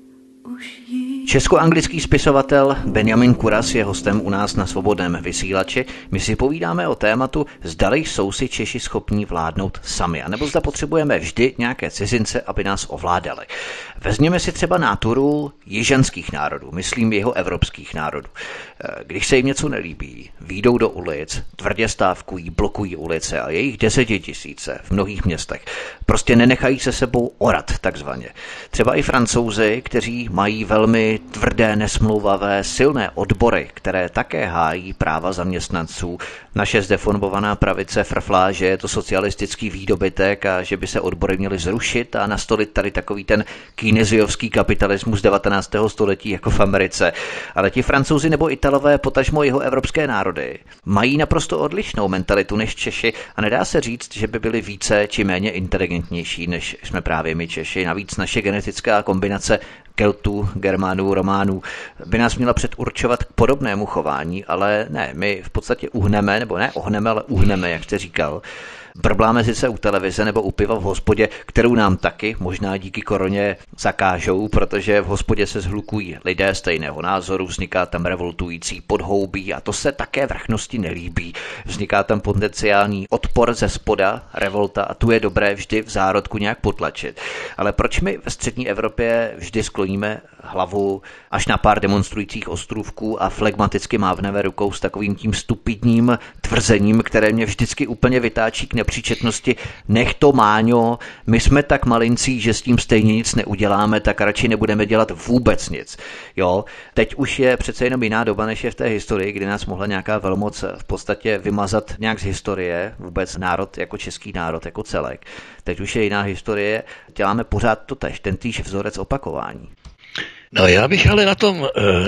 už jít.
Česko-anglický spisovatel Benjamin Kuras je hostem u nás na Svobodném vysílači. My si povídáme o tématu, zdali jsou si Češi schopní vládnout sami, anebo zda potřebujeme vždy nějaké cizince, aby nás ovládali. Vezměme si třeba náturu jižanských národů, myslím jeho evropských národů. Když se jim něco nelíbí, výjdou do ulic, tvrdě stávkují, blokují ulice a je jich desetitisíce v mnohých městech. Prostě nenechají se sebou orat, takzvaně. Třeba i Francouzi, kteří mají velmi tvrdé, nesmlouvavé, silné odbory, které také hájí práva zaměstnanců. Naše zdeformovaná pravice frflá, že je to socialistický výdobytek a že by se odbory měly zrušit a nastolit tady takový ten keynesiovský kapitalismus devatenáctého století jako v Americe. Ale ti Francouzi nebo Italové, potažmo jeho evropské národy, mají naprosto odlišnou mentalitu než Češi a nedá se říct, že by byli více či méně inteligentnější, než jsme právě my Češi. Navíc naše genetická kombinace Keltů, Germánů, Románů by nás měla předurčovat k podobnému chování, ale ne, my v podstatě uhneme, nebo ne ohneme, ale uhneme, jak jste říkal. Brbláme sice u televize nebo u piva v hospodě, kterou nám taky možná díky koroně zakážou, protože v hospodě se shlukují lidé stejného názoru, vzniká tam revoltující podhoubí a to se také vrchnosti nelíbí. Vzniká tam potenciální odpor ze spoda, revolta a tu je dobré vždy v zárodku nějak potlačit. Ale proč my ve střední Evropě vždy skloníme hlavu až na pár demonstrujících ostrůvků a flegmaticky mávneme rukou s takovým tím stupidním tvrzením, které mě vždycky úplně vytáčí k nepříčetnosti. Nech to, Máňo, my jsme tak malincí, že s tím stejně nic neuděláme, tak radši nebudeme dělat vůbec nic. Jo, teď už je přece jenom jiná doba, než je v té historii, kdy nás mohla nějaká velmoc v podstatě vymazat nějak z historie, vůbec národ jako český národ, jako celek. Teď už je jiná historie, děláme pořád to tež, ten týž vzorec opakování.
No já bych ale na tom uh,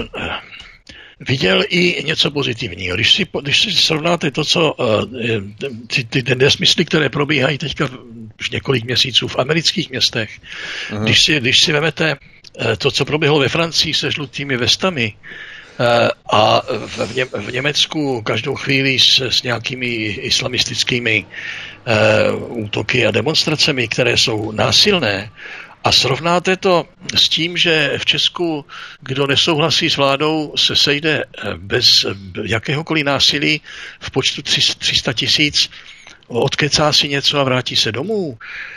viděl i něco pozitivního. Když si, když si srovnáte to, co uh, ty, ty, ty nesmysly, které probíhají teďka už několik měsíců v amerických městech, uh-huh. když si, když si vemete uh, to, co proběhlo ve Francii se žlutými vestami, a v, Ně, v Německu každou chvíli s, s nějakými islamistickými uh, útoky a demonstracemi, které jsou násilné, a srovnáte to s tím, že v Česku, kdo nesouhlasí s vládou, se sejde bez jakéhokoliv násilí v počtu tři sta tisíc, odkecá si něco a vrátí se domů.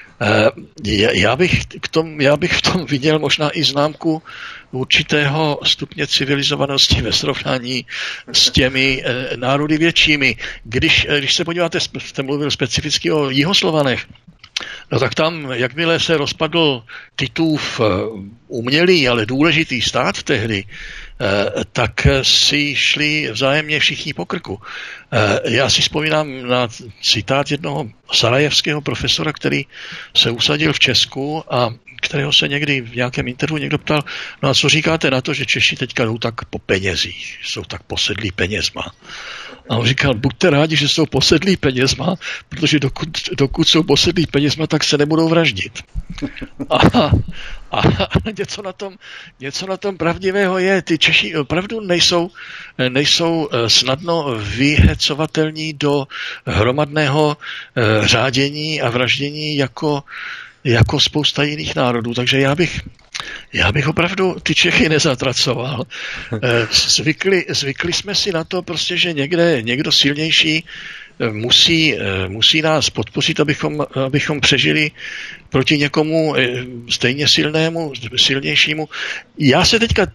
Já bych, k tom, já bych v tom viděl možná i známku určitého stupně civilizovanosti ve srovnání s těmi národy většími. Když, když se podíváte, jste mluvil specificky o Jihoslovanech, no tak tam, jakmile se rozpadl Titův umělý, ale důležitý stát tehdy, tak si šli vzájemně všichni po krku. Já si vzpomínám na citát jednoho sarajevského profesora, který se usadil v Česku a kterého se někdy v nějakém interview někdo ptal, no a co říkáte na to, že Češi teďka jdou tak po penězích, jsou tak posedlí penězma. A on říkal, buďte rádi, že jsou posedlí penězma, protože dokud, dokud jsou posedlí penězma, tak se nebudou vraždit. A, A něco na tom, něco na tom pravdivého je. Ty Češi opravdu nejsou, nejsou snadno vyhecovatelní do hromadného řádění a vraždění jako, jako spousta jiných národů. Takže já bych Já bych opravdu ty Čechy nezatracoval. Zvykli, zvykli jsme si na to prostě, že někde někdo silnější musí, musí nás podpořit, abychom, abychom přežili proti někomu stejně silnému, silnějšímu. Já se teďka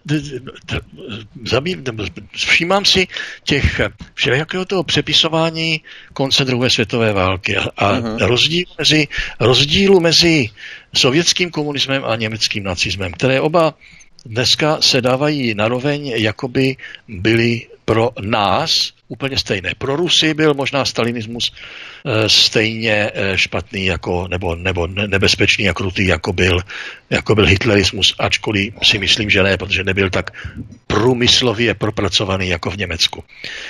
všímám si těch všelijakého toho přepisování konce druhé světové války a, a uh-huh. rozdíl mezi, rozdílu mezi sovětským komunismem a německým nacismem, které oba dneska se dávají naroveň, jako by byly pro nás úplně stejné. Pro Rusy byl možná stalinismus e, stejně e, špatný jako, nebo, nebo nebezpečný a krutý, jako byl, jako byl hitlerismus, ačkoliv si myslím, že ne, protože nebyl tak průmyslově propracovaný jako v Německu.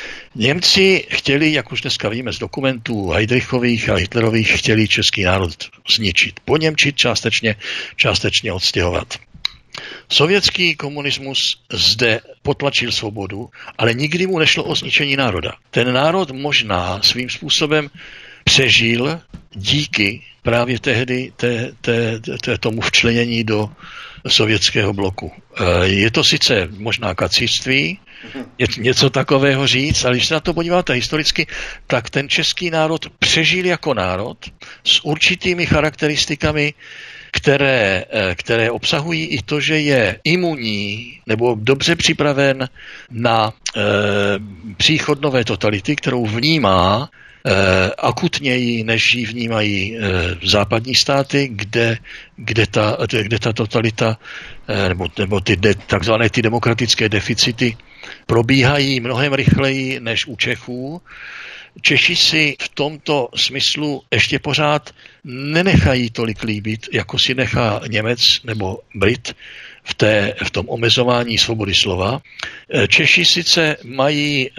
Němci chtěli, jak už dneska víme z dokumentů Heydrichových a Hitlerových, chtěli český národ zničit, poněmčit, částečně, částečně odstěhovat. Sovětský komunismus zde potlačil svobodu, ale nikdy mu nešlo o zničení národa. Ten národ možná svým způsobem přežil díky právě tehdy té, té, té, tomu včlenění do sovětského bloku. Je to sice možná kacířství, něco takového říct, ale když se na to podíváte historicky, tak ten český národ přežil jako národ s určitými charakteristikami, které, které obsahují i to, že je imunní nebo dobře připraven na e, příchod nové totality, kterou vnímá e, akutněji, než ji vnímají e, západní státy, kde, kde, ta, kde ta totalita e, nebo, nebo ty de, takzvané ty demokratické deficity probíhají mnohem rychleji než u Čechů. Češi si v tomto smyslu ještě pořád nenechají tolik líbit, jako si nechá Němec nebo Brit v, té, v tom omezování svobody slova. Češi sice mají e,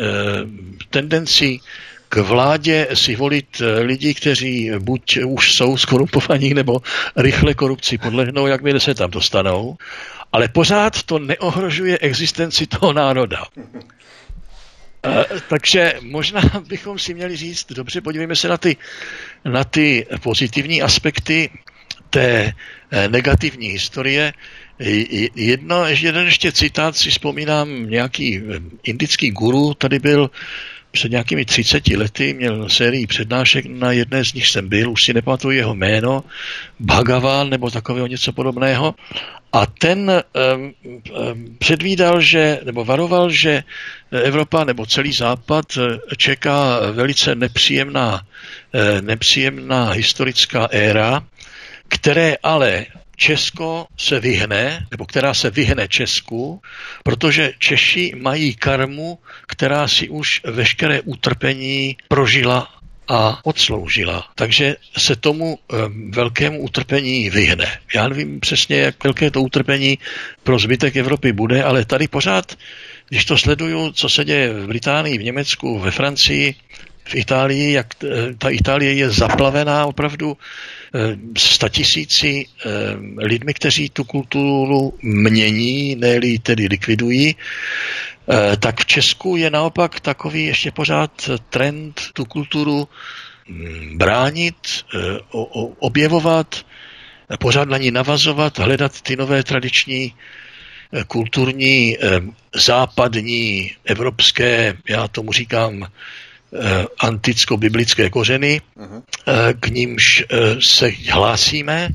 tendenci k vládě si volit lidi, kteří buď už jsou skorumpovaní, nebo rychle korupci podlehnou, jakmile se tam dostanou, ale pořád to neohrožuje existenci toho národa. Uh, takže možná bychom si měli říct, dobře, podívejme se na ty, na ty pozitivní aspekty té negativní historie. Jedno, jeden ještě citát, si vzpomínám, nějaký indický guru tady byl před nějakými třiceti lety, měl sérii přednášek, na jedné z nich jsem byl, už si nepamatuji jeho jméno, Bhagavan nebo takového něco podobného. A ten um, um, předvídal, že, nebo varoval, že Evropa nebo celý Západ čeká velice nepříjemná, nepříjemná historická éra, které ale Česko se vyhne, nebo která se vyhne Česku, protože Češi mají karmu, která si už veškeré utrpení prožila a odsloužila. Takže se tomu um, velkému utrpení vyhne. Já nevím přesně, jak velké to utrpení pro zbytek Evropy bude, ale tady pořád, když to sleduju, co se děje v Británii, v Německu, ve Francii, v Itálii, jak ta Itálie je zaplavená opravdu statisíci lidmi, kteří tu kulturu mění, ne-li tedy likvidují, tak v Česku je naopak takový ještě pořád trend tu kulturu bránit, objevovat, pořád na ní navazovat, hledat ty nové tradiční kulturní, západní, evropské, já tomu říkám, anticko-biblické kořeny, uh-huh. k nímž se hlásíme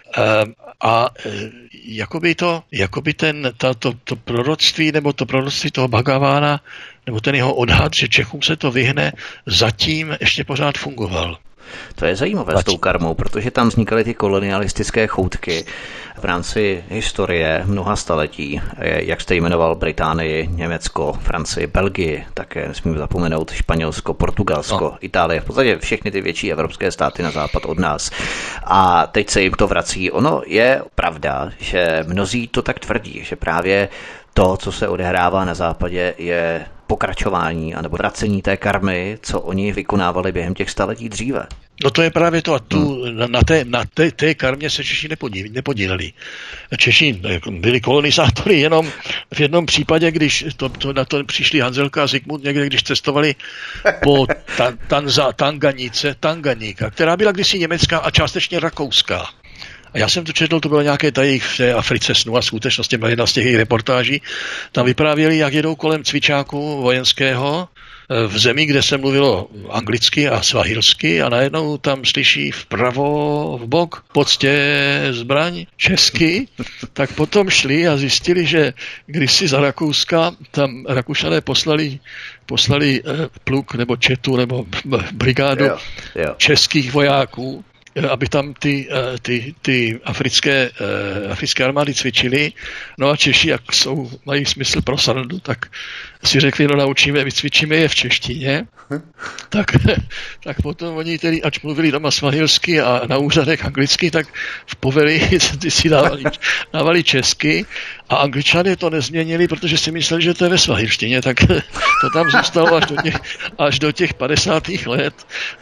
a jakoby to, jakoby ten, ta, to, to proroctví nebo to proroctví toho Bhagavána nebo ten jeho odhad, že Čechům se to vyhne, zatím ještě pořád fungoval.
To je zajímavé s tou karmou, protože tam vznikaly ty kolonialistické choutky v rámci historie mnoha staletí, jak jste jmenoval Británii, Německo, Francii, Belgii, také nesmím zapomenout Španělsko, Portugalsko, no. Itálie, v podstatě všechny ty větší evropské státy na západ od nás. A teď se jim to vrací. Ono je pravda, že mnozí to tak tvrdí, že právě to, co se odehrává na západě, je pokračování anebo vracení té karmy, co oni vykonávali během těch staletí dříve.
No to je právě to, a tu, na, na, té, na té, té karmě se Češi nepodíleli. Češi byli kolonizátory jenom v jednom případě, když to, to, na to přišli Hanzelka a Zikmund někde, když cestovali po ta, tanza, Tanganice, Tanganika, která byla kdysi německá a částečně rakouská. A já jsem to četl, to bylo nějaké tady v té Africe snu a skutečnosti, byla jedna z těch jejich reportáží. Tam vyprávěli, jak jedou kolem cvičáku vojenského v zemi, kde se mluvilo anglicky a svahilsky a najednou tam slyší vpravo, v bok, poctě zbraň česky, tak potom šli a zjistili, že kdysi za Rakouska tam Rakušané poslali, poslali pluk nebo četu nebo brigádu jo, jo. českých vojáků, aby tam ty, ty, ty africké, africké armády cvičily. No a Češi, jak jsou, mají smysl pro srandu, tak si řekli, no naučíme, vycvičíme je v češtině. Tak, tak potom oni, tedy, ač mluvili doma svahilsky a na úřadech anglicky, tak v poveli ty si dávali, dávali česky a Angličané to nezměnili, protože si mysleli, že to je ve svahilštině, tak to tam zůstalo až do těch, až do těch padesátých let,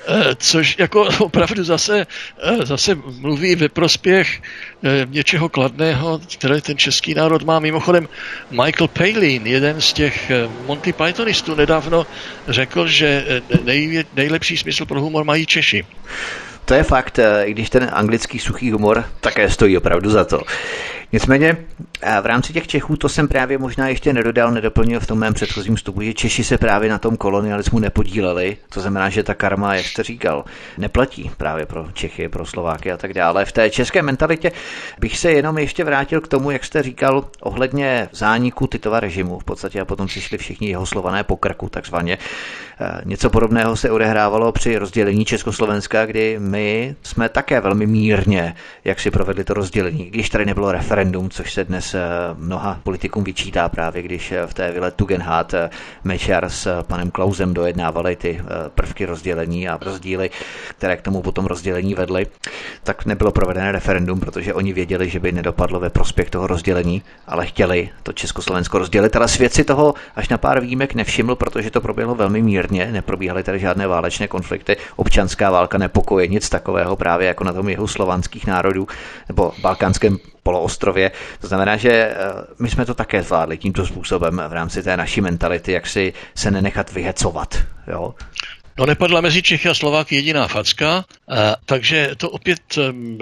což jako opravdu zase, zase mluví ve prospěch něčeho kladného, které ten český národ má. Mimochodem Michael Palin, jeden z těch Monty Pythonistů, nedávno řekl, že nej, nejlepší smysl pro humor mají Češi.
To je fakt, i když ten anglický suchý humor také stojí opravdu za to. Nicméně v rámci těch Čechů, to jsem právě možná ještě nedodal, nedoplnil v tom mém předchozím vstupu, že Češi se právě na tom kolonialismu nepodíleli, to znamená, že ta karma, jak jste říkal, neplatí právě pro Čechy, pro Slováky a tak dále. V té české mentalitě bych se jenom ještě vrátil k tomu, jak jste říkal, ohledně zániku Titova režimu v podstatě a potom přišli všichni jeho Slované po krku, takzvaně. Něco podobného se odehrávalo při rozdělení Československa, kdy my jsme také velmi mírně, jak si provedli to rozdělení, když tady nebylo referendum, což se dnes mnoha politikům vyčítá právě, když v té vile Tugendhat Mečiar s panem Klausem dojednávali ty prvky rozdělení a rozdíly, které k tomu potom rozdělení vedly, tak nebylo provedené referendum, protože oni věděli, že by nedopadlo ve prospěch toho rozdělení, ale chtěli to Československo rozdělit, ale svět si toho až na pár výjimek nevšiml, protože to proběhlo velmi mírně, neprobíhaly tady žádné válečné konflikty, občanská válka, nepokoje, nic takového právě jako na tom jihu slovanských národů nebo balkánském poloostrově. To znamená, že my jsme to také zvládli tímto způsobem v rámci té naší mentality, jak si se nenechat vyhecovat. Jo?
No nepadla mezi Čechy a Slováky jediná facka, a, takže to opět um,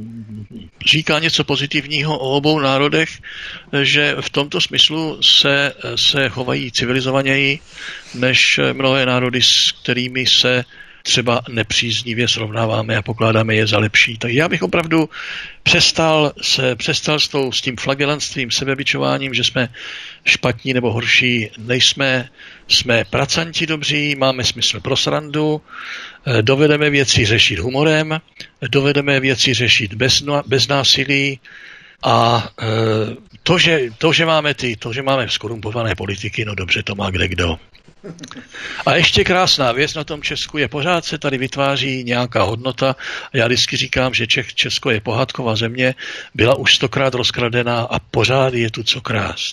říká něco pozitivního o obou národech, že v tomto smyslu se, se chovají civilizovaněji než mnohé národy, s kterými se třeba nepříznivě srovnáváme a pokládáme je za lepší. Tak já bych opravdu přestal, se, přestal s, tou, s tím flagelantstvím, sebebičováním, že jsme špatní nebo horší. Nejsme, jsme pracanti dobří, máme smysl pro srandu, dovedeme věci řešit humorem, dovedeme věci řešit bez, bez násilí a to že, to, že máme ty, to, že máme skorumpované politiky, no dobře, to má kdekdo. A ještě krásná věc na tom Česku je, pořád se tady vytváří nějaká hodnota. Já vždycky říkám, že Čech, Česko je pohádková země, byla už stokrát rozkradená a pořád je tu co krást.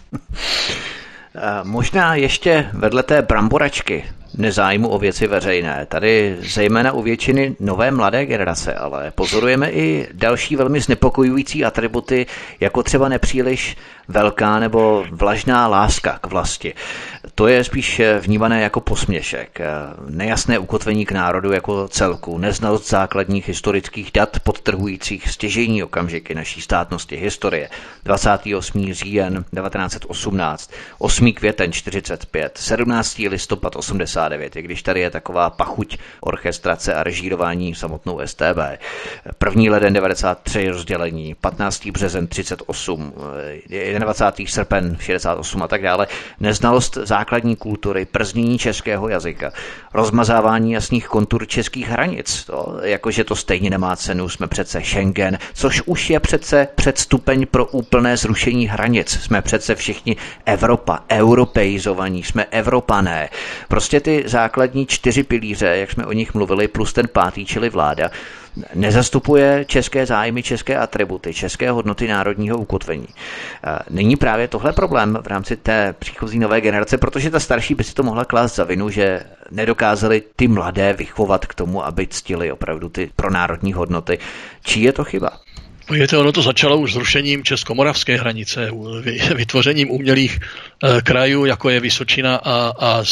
Možná ještě vedle té bramboračky nezájmu o věci veřejné. Tady zejména u většiny nové mladé generace, ale pozorujeme i další velmi znepokojující atributy, jako třeba nepříliš velká nebo vlažná láska k vlasti. To je spíš vnímané jako posměšek, nejasné ukotvení k národu jako celku, neznalost základních historických dat podtrhujících stěžejní okamžiky naší státnosti, historie. dvacátého osmého října devatenáct set osmnáct, osmého květen čtyřicet pět, sedmnáctého listopad osmdesát devět, i když tady je taková pachuť orchestrace a režírování samotnou S T B. první leden devadesát tři rozdělení, patnáctého březen třicet osm, dvacátého prvního srpen šedesát osm a tak dále. Neznalost základní kultury, prznění českého jazyka, rozmazávání jasných kontur českých hranic, to, jakože to stejně nemá cenu, jsme přece Schengen, což už je přece předstupeň pro úplné zrušení hranic. Jsme přece všichni Evropa, europeizovaní, jsme Evropané. Prostě ty základní čtyři pilíře, jak jsme o nich mluvili, plus ten pátý, čili vláda, nezastupuje české zájmy, české atributy, české hodnoty národního ukotvení. Není právě tohle problém v rámci té příchozí nové generace, protože ta starší by si to mohla klást za vinu, že nedokázali ty mladé vychovat k tomu, aby ctili opravdu ty pronárodní hodnoty. Čí je to chyba?
Víte, ono to začalo už zrušením českomoravské hranice, vytvořením umělých e, krajů, jako je Vysočina a, a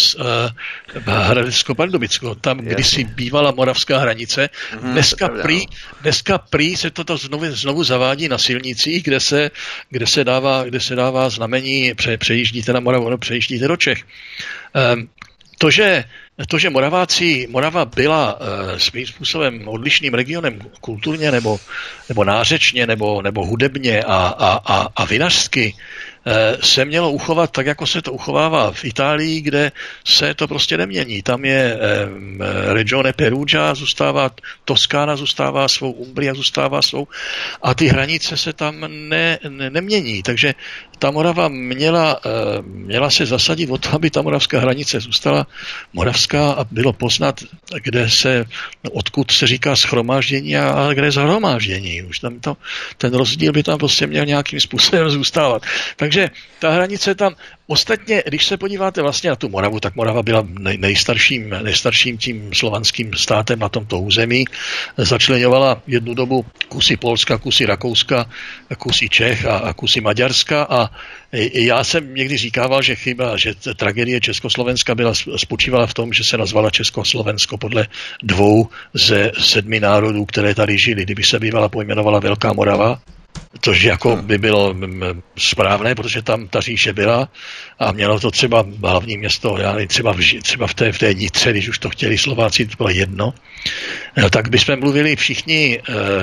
e, Hradecko-Pardubicko. Tam kdysi bývala moravská hranice. Mm, dneska, prý, dneska prý se toto znovu, znovu zavádí na silnicích, kde se, kde se, dává, kde se dává znamení, pře, přejíždíte na Moravu, no, přejíždíte do Čech. E, to, že To, že Moraváci, Morava byla e, svým způsobem odlišným regionem kulturně nebo, nebo nářečně nebo, nebo hudebně a, a, a, a vinařsky, e, se mělo uchovat tak, jako se to uchovává v Itálii, kde se to prostě nemění. Tam je e, Regione Perugia, zůstává Toskána, zůstává svou, Umbria zůstává svou a ty hranice se tam ne, ne, nemění. Takže ta Morava měla, e, měla se zasadit o to, aby ta moravská hranice zůstala moravská a bylo poznat, kde se, odkud se říká shromáždění a kde je zhromáždění. Už tam to, ten rozdíl by tam prostě měl nějakým způsobem zůstávat. Takže ta hranice tam, ostatně, když se podíváte vlastně na tu Moravu, tak Morava byla nej, nejstarším, nejstarším tím slovanským státem na tomto území. Začleňovala jednu dobu kusy Polska, kusy Rakouska, kusy Čech a, a kusy Maďarska a já jsem někdy říkával, že chyba, že tragédie Československa byla, spočívala v tom, že se nazvala Československo podle dvou ze sedmi národů, které tady žili. Kdyby se bývala pojmenovala Velká Morava, což jako by bylo správné, protože tam ta říše byla a mělo to třeba hlavní město, já nevím, třeba, v, třeba v té, v té Nitře, když už to chtěli Slováci, to bylo jedno, tak bychom mluvili všichni,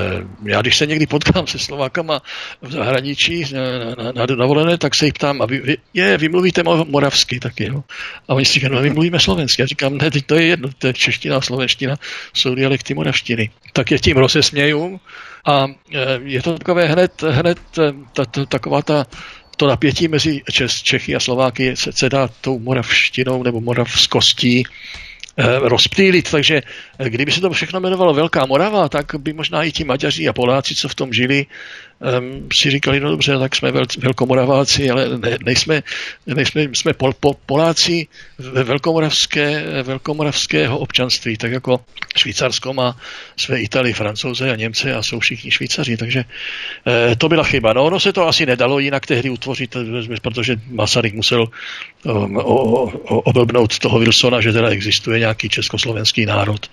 já když se někdy potkám se Slovákama v zahraničí na, na, na dovolené, tak se jich ptám, a vy, je, vy mluvíte moravsky taky, no. A oni si říkají, no my mluvíme slovensky. Já říkám, ne, teď to je jedno, to je čeština a slovenština, jsou dialekty moravštiny. Tak je tím rozesměju. A je to takové hned, hned ta, ta, taková ta, to napětí mezi Čes, Čechy a Slováky se, se dá tou moravštinou nebo moravskostí eh, rozptýlit. Takže kdyby se to všechno jmenovalo Velká Morava, tak by možná i ti Maďaři a Poláci, co v tom žili, um, si říkali, no dobře, tak jsme vel, velkomoraváci, ale ne, nejsme, nejsme jsme pol, pol, Poláci ve velkomoravské, velkomoravského občanství, tak jako Švýcarsko má své Italii, Francouze a Němce a jsou všichni Švýcaři, takže eh, to byla chyba. No ono se to asi nedalo jinak tehdy utvořit, protože Masaryk musel um, oblbnout toho Wilsona, že teda existuje nějaký československý národ,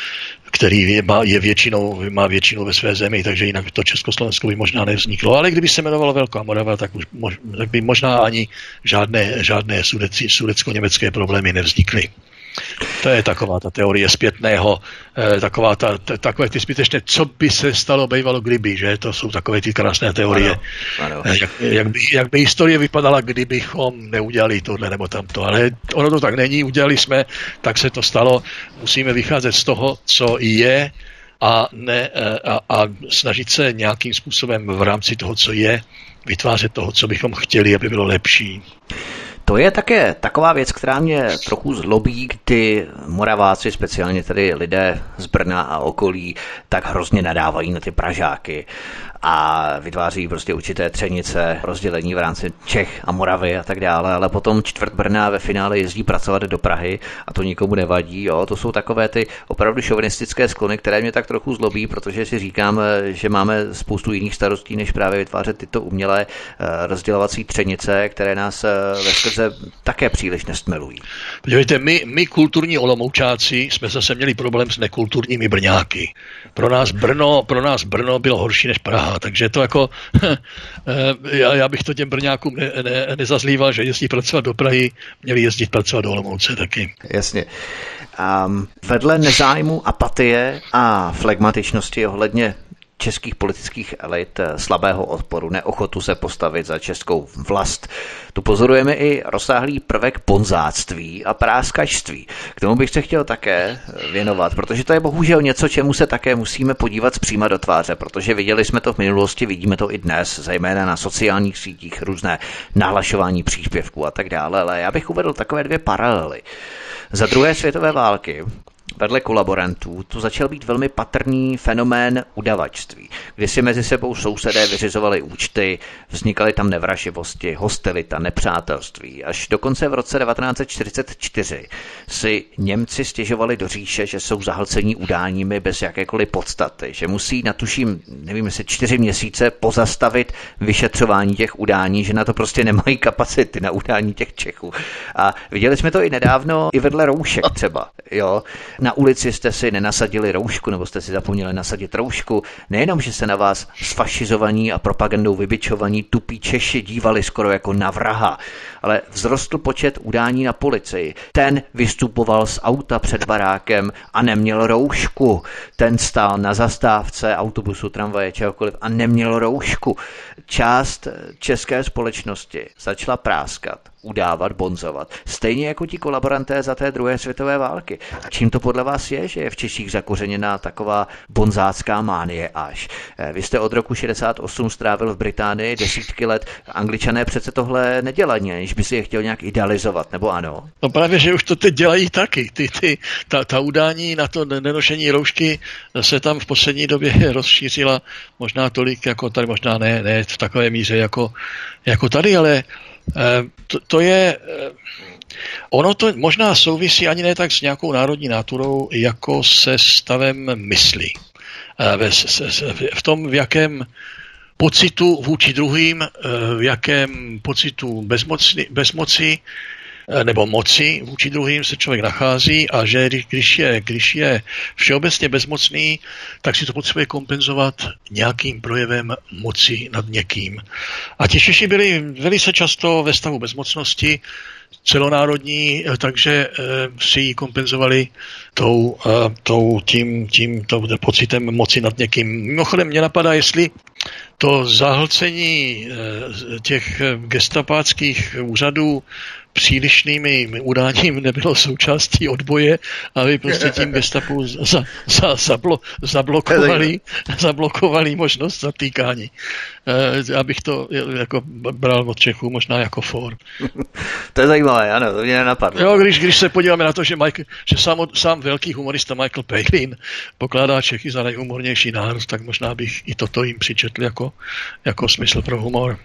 který je, má, je většinou, má většinu ve své zemi, takže jinak to Československo by možná nevzniklo. Ale kdyby se jmenovalo Velká Morava, tak, už, mož, tak by možná ani žádné, žádné sudeci, sudecko-německé problémy nevznikly. To je taková ta teorie zpětného, eh, taková ta, t- takové ty zbytečné, co by se stalo, bývalo kdyby, že? To jsou takové ty krásné teorie. Ano, ano. Eh, jak, jak, by, jak by historie vypadala, kdybychom neudělali tohle nebo tamto. Ale ono to tak není, udělali jsme, tak se to stalo. Musíme vycházet z toho, co je a, ne, a, a snažit se nějakým způsobem v rámci toho, co je, vytvářet toho, co bychom chtěli, aby bylo lepší.
To je také taková věc, která mě trochu zlobí, kdy Moraváci, speciálně tedy lidé z Brna a okolí, tak hrozně nadávají na ty Pražáky a vytváří prostě určité třenice, rozdělení v rámci Čech a Moravy a tak dále, ale potom čtvrt Brna ve finále jezdí pracovat do Prahy a to nikomu nevadí. Jo? To jsou takové ty opravdu šovinistické sklony, které mě tak trochu zlobí, protože si říkám, že máme spoustu jiných starostí, než právě vytvářet tyto umělé rozdělovací třenice, které nás veskrze také příliš nestmelují.
Podívejte, my, my kulturní Olomoučáci jsme zase měli problém s nekulturními Brňáky. Pro nás Brno, pro nás Brno bylo horší než Praha, takže to jako já, já bych to těm Brňákům ne, ne, nezazlíval, že jezdí pracovat do Prahy, měli jezdit pracovat do Olomouce taky.
Jasně. Um, vedle nezájmu, apatie a flegmatičnosti ohledně českých politických elit, slabého odporu, neochotu se postavit za českou vlast. Tu pozorujeme i rozsáhlý prvek bonzáctví a práskačství. K tomu bych se chtěl také věnovat, protože to je bohužel něco, čemu se také musíme podívat zpříma do tváře, protože viděli jsme to v minulosti, vidíme to i dnes, zejména na sociálních sítích, různé nahlašování příspěvků a tak dále, ale já bych uvedl takové dvě paralely. Za druhé světové války vedle kolaborantů tu začal být velmi patrný fenomén udavačství, kdy si mezi sebou sousedé vyřizovali účty, vznikaly tam nevraživosti, hostilita, nepřátelství. Až dokonce v roce devatenáct set čtyřicet čtyři si Němci stěžovali do říše, že jsou zahlcení udáními bez jakékoliv podstaty, že musí na tuším, nevím, jestli čtyři měsíce pozastavit vyšetřování těch udání, že na to prostě nemají kapacity na udání těch Čechů. A viděli jsme to i nedávno, i vedle roušek třeba. Jo? Na ulici jste si nenasadili roušku, nebo jste si zapomněli nasadit roušku. Nejenom, že se na vás sfašizovaní a propagandou vybičovaní tupí Češi dívali skoro jako na vraha, ale vzrostl počet udání na policii. Ten vystupoval z auta před barákem a neměl roušku. Ten stál na zastávce autobusu, tramvaje, čehokoliv a neměl roušku. Část české společnosti začala práskat, udávat, bonzovat. Stejně jako ti kolaboranté za té druhé světové války. A čím to podle vás je, že je v Češích zakořeněná taková bonzácká mánie až? Vy jste od roku šedesát osm strávil v Británii desítky let. Angličané přece tohle nedělají, než by si je chtěl nějak idealizovat, nebo ano?
No právě, že už to teď dělají taky. Ty, ty, ta, ta udání na to nenošení roušky se tam v poslední době rozšířila možná tolik, jako tady, možná ne, ne v takové míře jako, jako tady, ale To, to je, ono to možná souvisí ani ne tak s nějakou národní náturou, jako se stavem mysli. V tom, v jakém pocitu vůči druhým, v jakém pocitu bezmoci, bezmoci nebo moci vůči druhým se člověk nachází a že když je, když je všeobecně bezmocný, tak si to potřebuje kompenzovat nějakým projevem moci nad někým. A ti Češi byli velice často ve stavu bezmocnosti celonárodní, takže si ji kompenzovali tou, tou, tím, tím to, pocitem moci nad někým. Mimochodem mě napadá, jestli to zahlcení těch gestapáckých úřadů přílišnými udáním nebylo součástí odboje, aby prostě tím gestapu za, za, zablo, zablokovali, zablokovali možnost zatýkání. E, abych to jako bral od Čechů možná jako for.
To je zajímavé, ano, to mě nenapadlo.
Jo, když, když se podíváme na to, že, Michael, že sám, sám velký humorista Michael Palin pokládá Čechy za nejhumornější národ, tak možná bych i toto jim přičetl jako, jako smysl pro humor.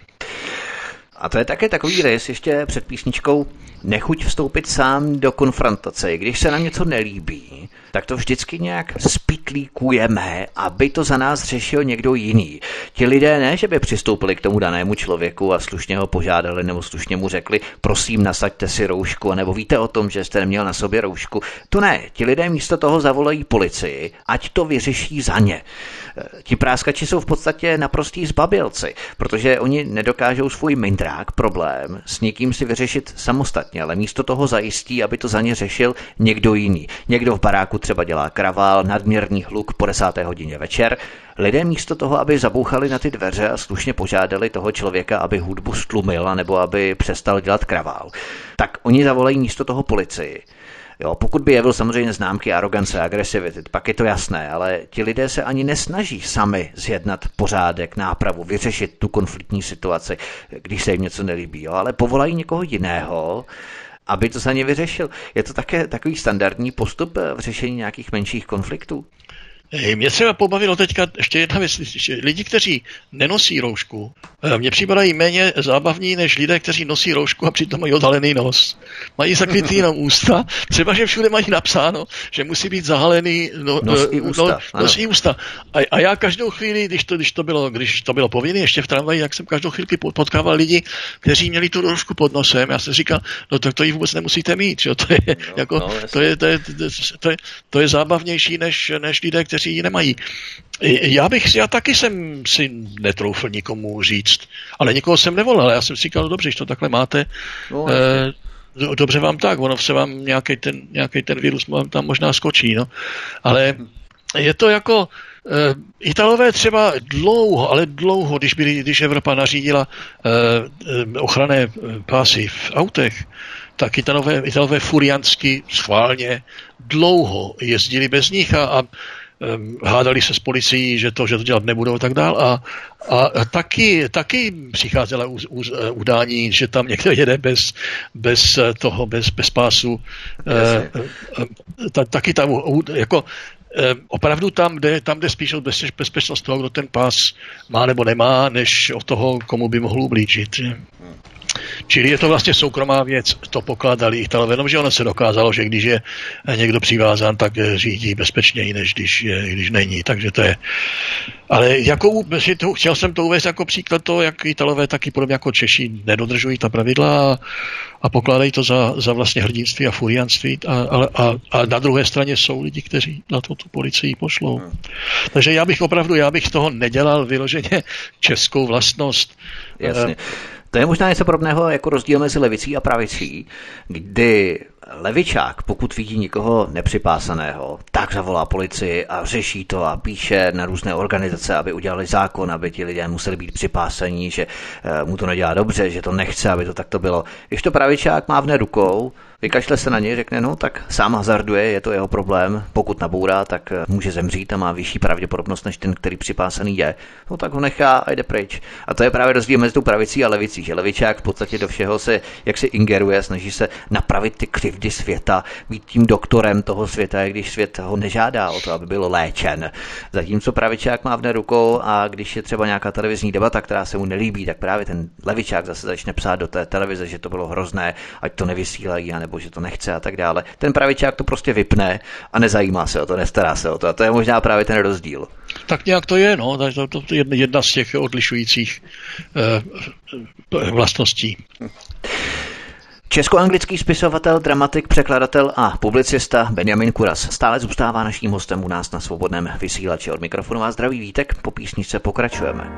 A to je také takový rys ještě před písničkou nechuť vstoupit sám do konfrontace. Když se nám něco nelíbí, tak to vždycky nějak spitlíkujeme, aby to za nás řešil někdo jiný. Ti lidé ne, že by přistoupili k tomu danému člověku a slušně ho požádali nebo slušně mu řekli, prosím, nasaďte si roušku, nebo víte o tom, že jste neměl na sobě roušku. To ne, ti lidé místo toho zavolají policii, ať to vyřeší za ně. Ti práskači jsou v podstatě naprostí zbabělci, protože oni nedokážou svůj mindrák, problém, s někým si vyřešit samostatně, ale místo toho zajistí, aby to za ně řešil někdo jiný. Někdo v baráku třeba dělá kravál, nadměrný hluk po desáté hodině večer. Lidé místo toho, aby zabouchali na ty dveře a slušně požádali toho člověka, aby hudbu stlumil nebo aby přestal dělat kravál, tak oni zavolají místo toho policii. Jo, pokud by jevil samozřejmě známky arogance a agresivity, pak je to jasné, ale ti lidé se ani nesnaží sami zjednat pořádek, nápravu, vyřešit tu konfliktní situaci, když se jim něco nelíbí, jo, ale povolají někoho jiného, aby to za ně vyřešil. Je to také takový standardní postup v řešení nějakých menších konfliktů?
Mě třeba pobavilo teďka ještě jedna věc. Lidi, kteří nenosí roušku, mně připadají méně zábavní než lidé, kteří nosí roušku a přitom mají odhalený nos. Mají zakrytý jenom ústa. Třeba, že všude mají napsáno, že musí být zahalený no,
nos i ústa.
No, nos i ústa. A, a já každou chvíli, když to, když to bylo, když to bylo povinné, ještě v tramvaji, jak jsem každou chvíli potkával lidi, kteří měli tu roušku pod nosem. Já jsem říkal, no tak to ji vůbec nemusíte mít. Jo? To, je, no, jako, no, to, je, to, je, to, je, to je zábavnější než, než lidé, kteří ji nemají. Já bych, já taky jsem si netroufl nikomu říct, ale nikoho jsem nevolal. Já jsem si říkal, dobře, když to takhle máte, no, eh, dobře vám tak, ono se vám nějaký ten, nějaký ten virus vám tam možná skočí, no. Ale je to jako, eh, Italové třeba dlouho, ale dlouho, když, byli, když Evropa nařídila eh, ochranné pásy v autech, tak Italové, Italové furiansky schválně dlouho jezdili bez nich a, a hádali se s policií, že to, že to dělat nebudou a tak dál. A, a taky, taky přicházela u, u, udání, že tam někdo jede bez, bez toho, bez, bez pásu. Ta, taky tam jako opravdu tam jde, tam jde spíš o bezpečnost toho, kdo ten pás má nebo nemá, než o toho, komu by mohl ublížit. Že? Čili je to vlastně soukromá věc, to pokládali Italové, jenom že ono se dokázalo, že když je někdo přivázán, tak řídí bezpečněji, než když, je, když není, takže to je. Ale jako, chtěl jsem to uvést jako příklad toho, jak Italové taky podobně jako Češi nedodržují ta pravidla a, a pokládají to za, za vlastně hrdinství a furianství a, a, a na druhé straně jsou lidi, kteří na to tu policii pošlou. Hmm. Takže já bych opravdu, já bych z toho nedělal vyloženě českou vlastnost.
Jasně. To je možná něco podobného jako rozdíl mezi levicí a pravicí, kdy levičák, pokud vidí někoho nepřipásaného, tak zavolá policii a řeší to a píše na různé organizace, aby udělali zákon, aby ti lidé museli být připásaní, že mu to nedělá dobře, že to nechce, aby to takto bylo. Když to pravičák mávne rukou, vykašle se na něj, řekne, no tak sám hazarduje, je to jeho problém, pokud nabourá, tak může zemřít a má vyšší pravděpodobnost než ten, který připásaný je. No tak ho nechá a jde pryč. A to je právě rozdíl mezi tou pravicí a levicí, že levičák v podstatě do všeho se jak se ingeruje, snaží se napravit ty křivdy světa, být tím doktorem toho světa, i když svět ho nežádá o to, aby byl léčen. Zatímco pravičák mávne rukou a když je třeba nějaká televizní debata, která se mu nelíbí, tak právě ten levičák zase začne psát do té televize, že to bylo hrozné, ať to nevysílají, nebo že to nechce a tak dále. Ten pravičák to prostě vypne a nezajímá se o to, nestará se o to. A to je možná právě ten rozdíl.
Tak nějak to je, no. To, to, to je jedna z těch odlišujících eh, vlastností.
Česko-anglický spisovatel, dramatik, překladatel a publicista Benjamin Kuras stále zůstává naším hostem u nás na Svobodném vysílači. Od mikrofonu vás zdraví Vítek, po písničce pokračujeme.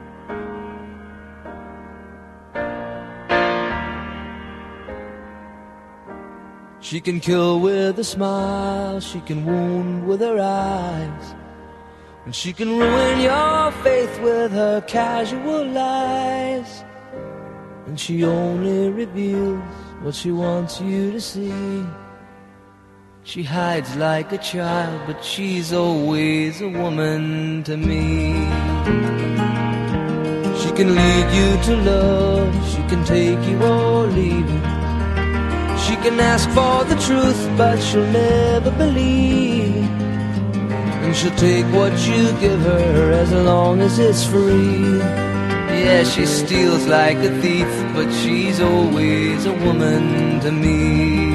She can kill with a smile, she can wound with her eyes, and she can ruin your faith with her casual lies. And she only reveals what she wants you to see. She hides like a child, but she's always a woman to me. She can lead you to love, she can take you or leave you. She can ask for the truth, but she'll never believe. And she'll take what you give her as long as it's free. Yeah, she steals like a thief, but she's always a woman to me.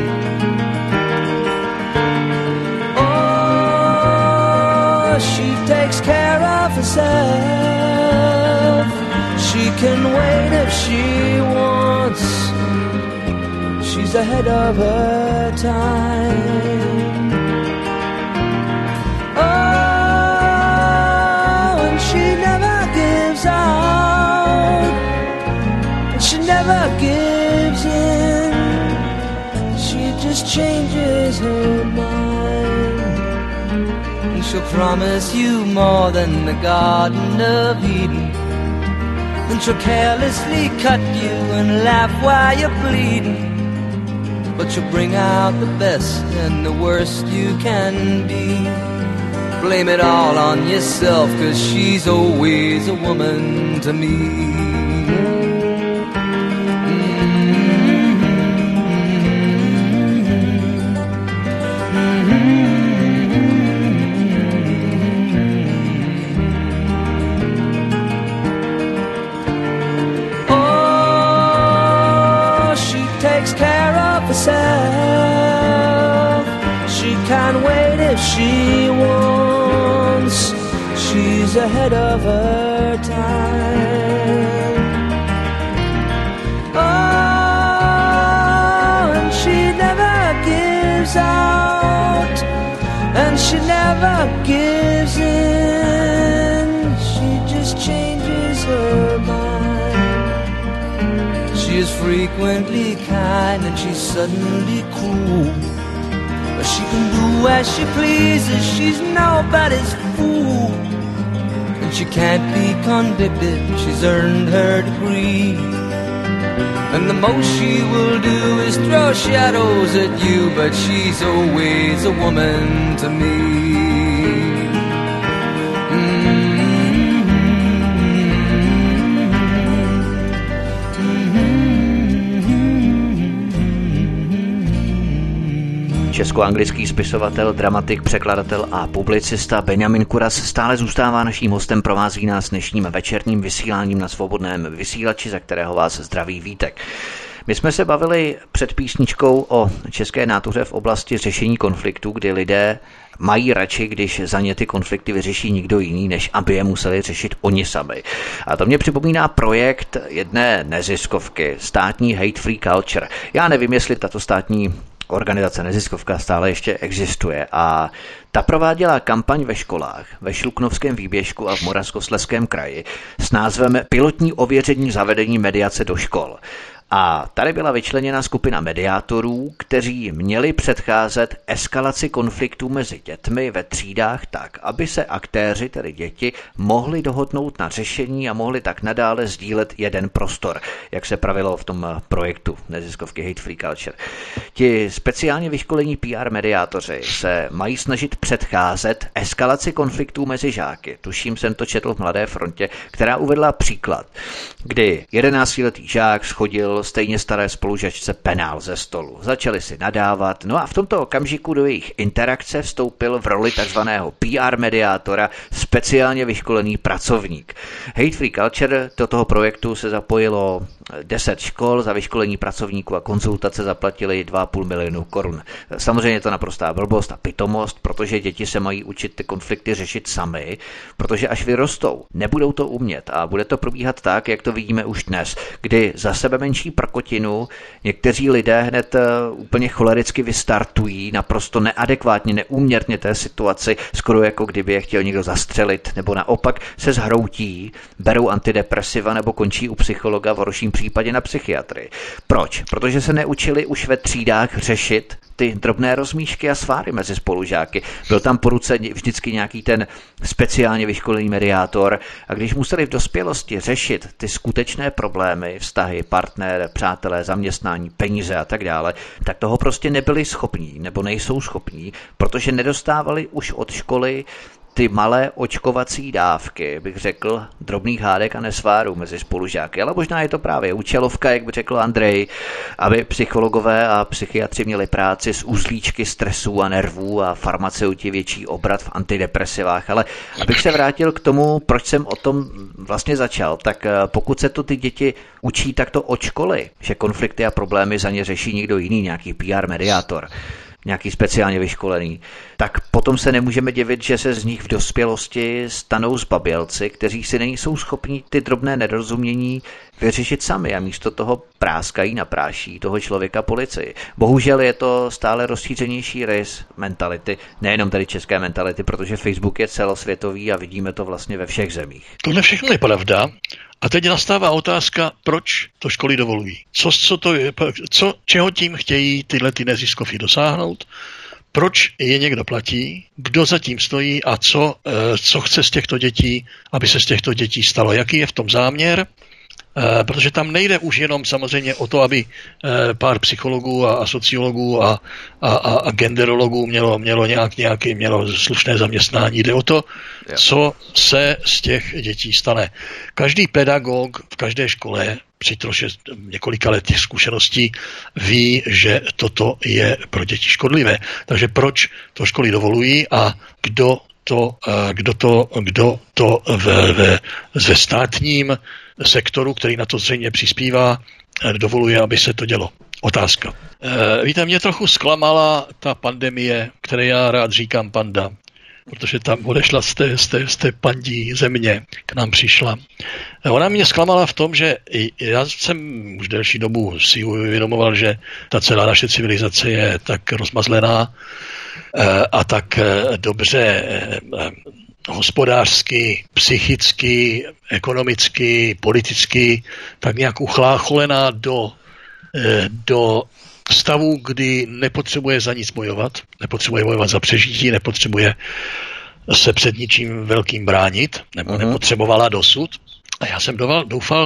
Oh, she takes care of herself. She can wait if she wants. She's ahead of her time. Oh, and she never gives out, and she never gives in. She just changes her mind, and she'll promise you more than the Garden of Eden. And she'll carelessly cut you and laugh while you're bleeding. But you'll bring out the best and the worst you can be. Blame it all on yourself, 'cause she's always a woman to me. She can wait if she wants. She's ahead of her time. Oh, and she never gives out, and she never gives in. She just changes her mind. She is frequently kind and she's suddenly cruel. But she can do as she pleases, she's nobody's fool. And she can't be convicted, she's earned her degree. And the most she will do is throw shadows at you, but she's always a woman to me.
Česko-anglický spisovatel, dramatik, překladatel a publicista Benjamin Kuras stále zůstává naším hostem, provází nás dnešním večerním vysíláním na Svobodném vysílači, za kterého vás zdraví Vítek. My jsme se bavili před písničkou o české nátuře v oblasti řešení konfliktů, kdy lidé mají radši, když za ně ty konflikty vyřeší nikdo jiný, než aby je museli řešit oni sami. A to mě připomíná projekt jedné neziskovky, státní Hate Free Culture. Já nevím, jestli tato státní organizace neziskovka stále ještě existuje a ta prováděla kampaň ve školách ve Šluknovském výběžku a v Moravskoslezském kraji s názvem Pilotní ověření zavedení mediace do škol. A tady byla vyčleněna skupina mediátorů, kteří měli předcházet eskalaci konfliktů mezi dětmi ve třídách tak, aby se aktéři, tedy děti, mohli dohodnout na řešení a mohli tak nadále sdílet jeden prostor, jak se pravilo v tom projektu neziskovky Hate Free Culture. Ti speciálně vyškolení P R mediátoři se mají snažit předcházet eskalaci konfliktů mezi žáky. Tuším, jsem to četl v Mladé frontě, která uvedla příklad, kdy jedenáctiletý žák shodil stejně staré spolužačce penál ze stolu. Začali si nadávat, no a v tomto okamžiku do jejich interakce vstoupil v roli takzvaného P R mediátora speciálně vyškolený pracovník. Hate Free Culture do toho projektu se zapojilo deset škol, za vyškolení pracovníků a konzultace zaplatili dva a půl milionu korun. Samozřejmě je to naprostá blbost a pitomost, protože děti se mají učit ty konflikty řešit sami, protože až vyrostou, nebudou to umět a bude to probíhat tak, jak to vidíme už dnes, kdy za sebe menší prkotinu někteří lidé hned úplně cholericky vystartují, naprosto neadekvátně, neúměrně té situaci, skoro jako kdyby je chtěl někdo zastřelit, nebo naopak se zhroutí, berou antidepresiva nebo končí u psychologa, v horším případě na psychiatrii. Proč? Protože se neučili už ve třídách řešit ty drobné rozmíšky a sváry mezi spolužáky. Byl tam po ruce vždycky nějaký ten speciálně vyškolený mediátor a když museli v dospělosti řešit ty skutečné problémy, vztahy, partner, přátelé, zaměstnání, peníze a tak dále, tak toho prostě nebyli schopní nebo nejsou schopní, protože nedostávali už od školy ty malé očkovací dávky, bych řekl, drobných hádek a nesvárů mezi spolužáky. Ale možná je to právě účelovka, jak by řekl Andrej, aby psychologové a psychiatři měli práci s uzlíčky stresů a nervů a farmaceuti větší obrat v antidepresivách. Ale abych se vrátil k tomu, proč jsem o tom vlastně začal, tak pokud se to ty děti učí takto od školy, že konflikty a problémy za ně řeší někdo jiný, nějaký P R mediátor, nějaký speciálně vyškolený, tak potom se nemůžeme divit, že se z nich v dospělosti stanou zbabělci, kteří si nejsou schopni ty drobné nedorozumění vyřešit sami a místo toho práskají, napráší toho člověka policii. Bohužel je to stále rozšířenější rys mentality, nejenom tady české mentality, protože Facebook je celosvětový a vidíme to vlastně ve všech zemích.
Tohle všechno je pravda. A teď nastává otázka, proč to školy dovolují. Co, co to je, co, čeho tím chtějí tyhle ty neziskovky dosáhnout? Proč je někdo platí? Kdo za tím stojí? A co, co chce z těchto dětí, aby se z těchto dětí stalo? Jaký je v tom záměr? E, protože tam nejde už jenom samozřejmě o to, aby e, pár psychologů a, a sociologů a, a, a genderologů mělo, mělo, nějak, nějaký, mělo slušné zaměstnání. Jde o to, co se z těch dětí stane. Každý pedagog v každé škole při troše několika let těch zkušeností ví, že toto je pro děti škodlivé. Takže proč to školy dovolují a kdo to, kdo to, kdo to ve, ve, ve státním sektoru, který na to zřejmě přispívá, dovoluje, aby se to dělo. Otázka. Víte, mě trochu zklamala ta pandemie, které já rád říkám panda, protože tam odešla z té, z té, z té pandí země, k nám přišla. Ona mě zklamala v tom, že já jsem už delší dobu si uvědomoval, že ta celá naše civilizace je tak rozmazlená a tak dobře hospodářsky, psychicky, ekonomicky, politicky, tak nějak uchlácholená do, do stavu, kdy nepotřebuje za nic bojovat, nepotřebuje bojovat za přežití, nepotřebuje se před ničím velkým bránit, nebo uh-huh. nepotřebovala dosud. A já jsem doufal, doufal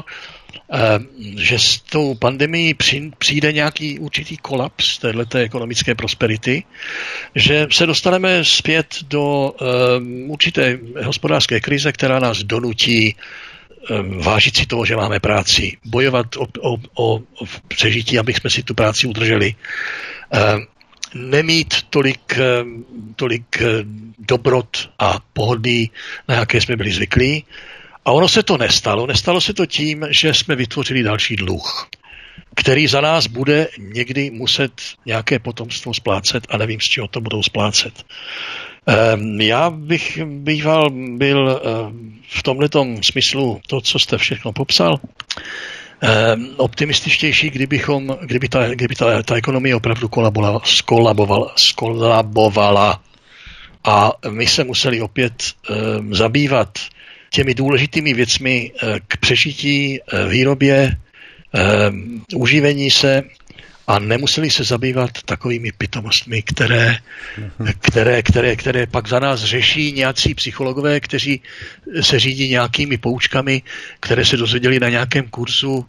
že s tou pandemií přijde nějaký určitý kolaps téhleté ekonomické prosperity, že se dostaneme zpět do určité hospodářské krize, která nás donutí vážit si toho, že máme práci, bojovat o, o, o přežití, aby jsme si tu práci udrželi. nemít tolik, tolik dobrot a pohodlí, na jaké jsme byli zvyklí. A ono se to nestalo. Nestalo se to tím, že jsme vytvořili další dluh, který za nás bude někdy muset nějaké potomstvo splácet a nevím, z čeho to budou splácet. Já bych býval byl v tomhletom smyslu to, co jste všechno popsal, optimističtější, kdybychom, kdyby ta, kdyby ta, ta ekonomie opravdu kolabovala, skolabovala, skolabovala a my se museli opět um, zabývat těmi důležitými věcmi k přežití, výrobě, um, uživení se a nemuseli se zabývat takovými pitomostmi, které, které, které, které pak za nás řeší nějací psychologové, kteří se řídí nějakými poučkami, které se dozvěděli na nějakém kurzu,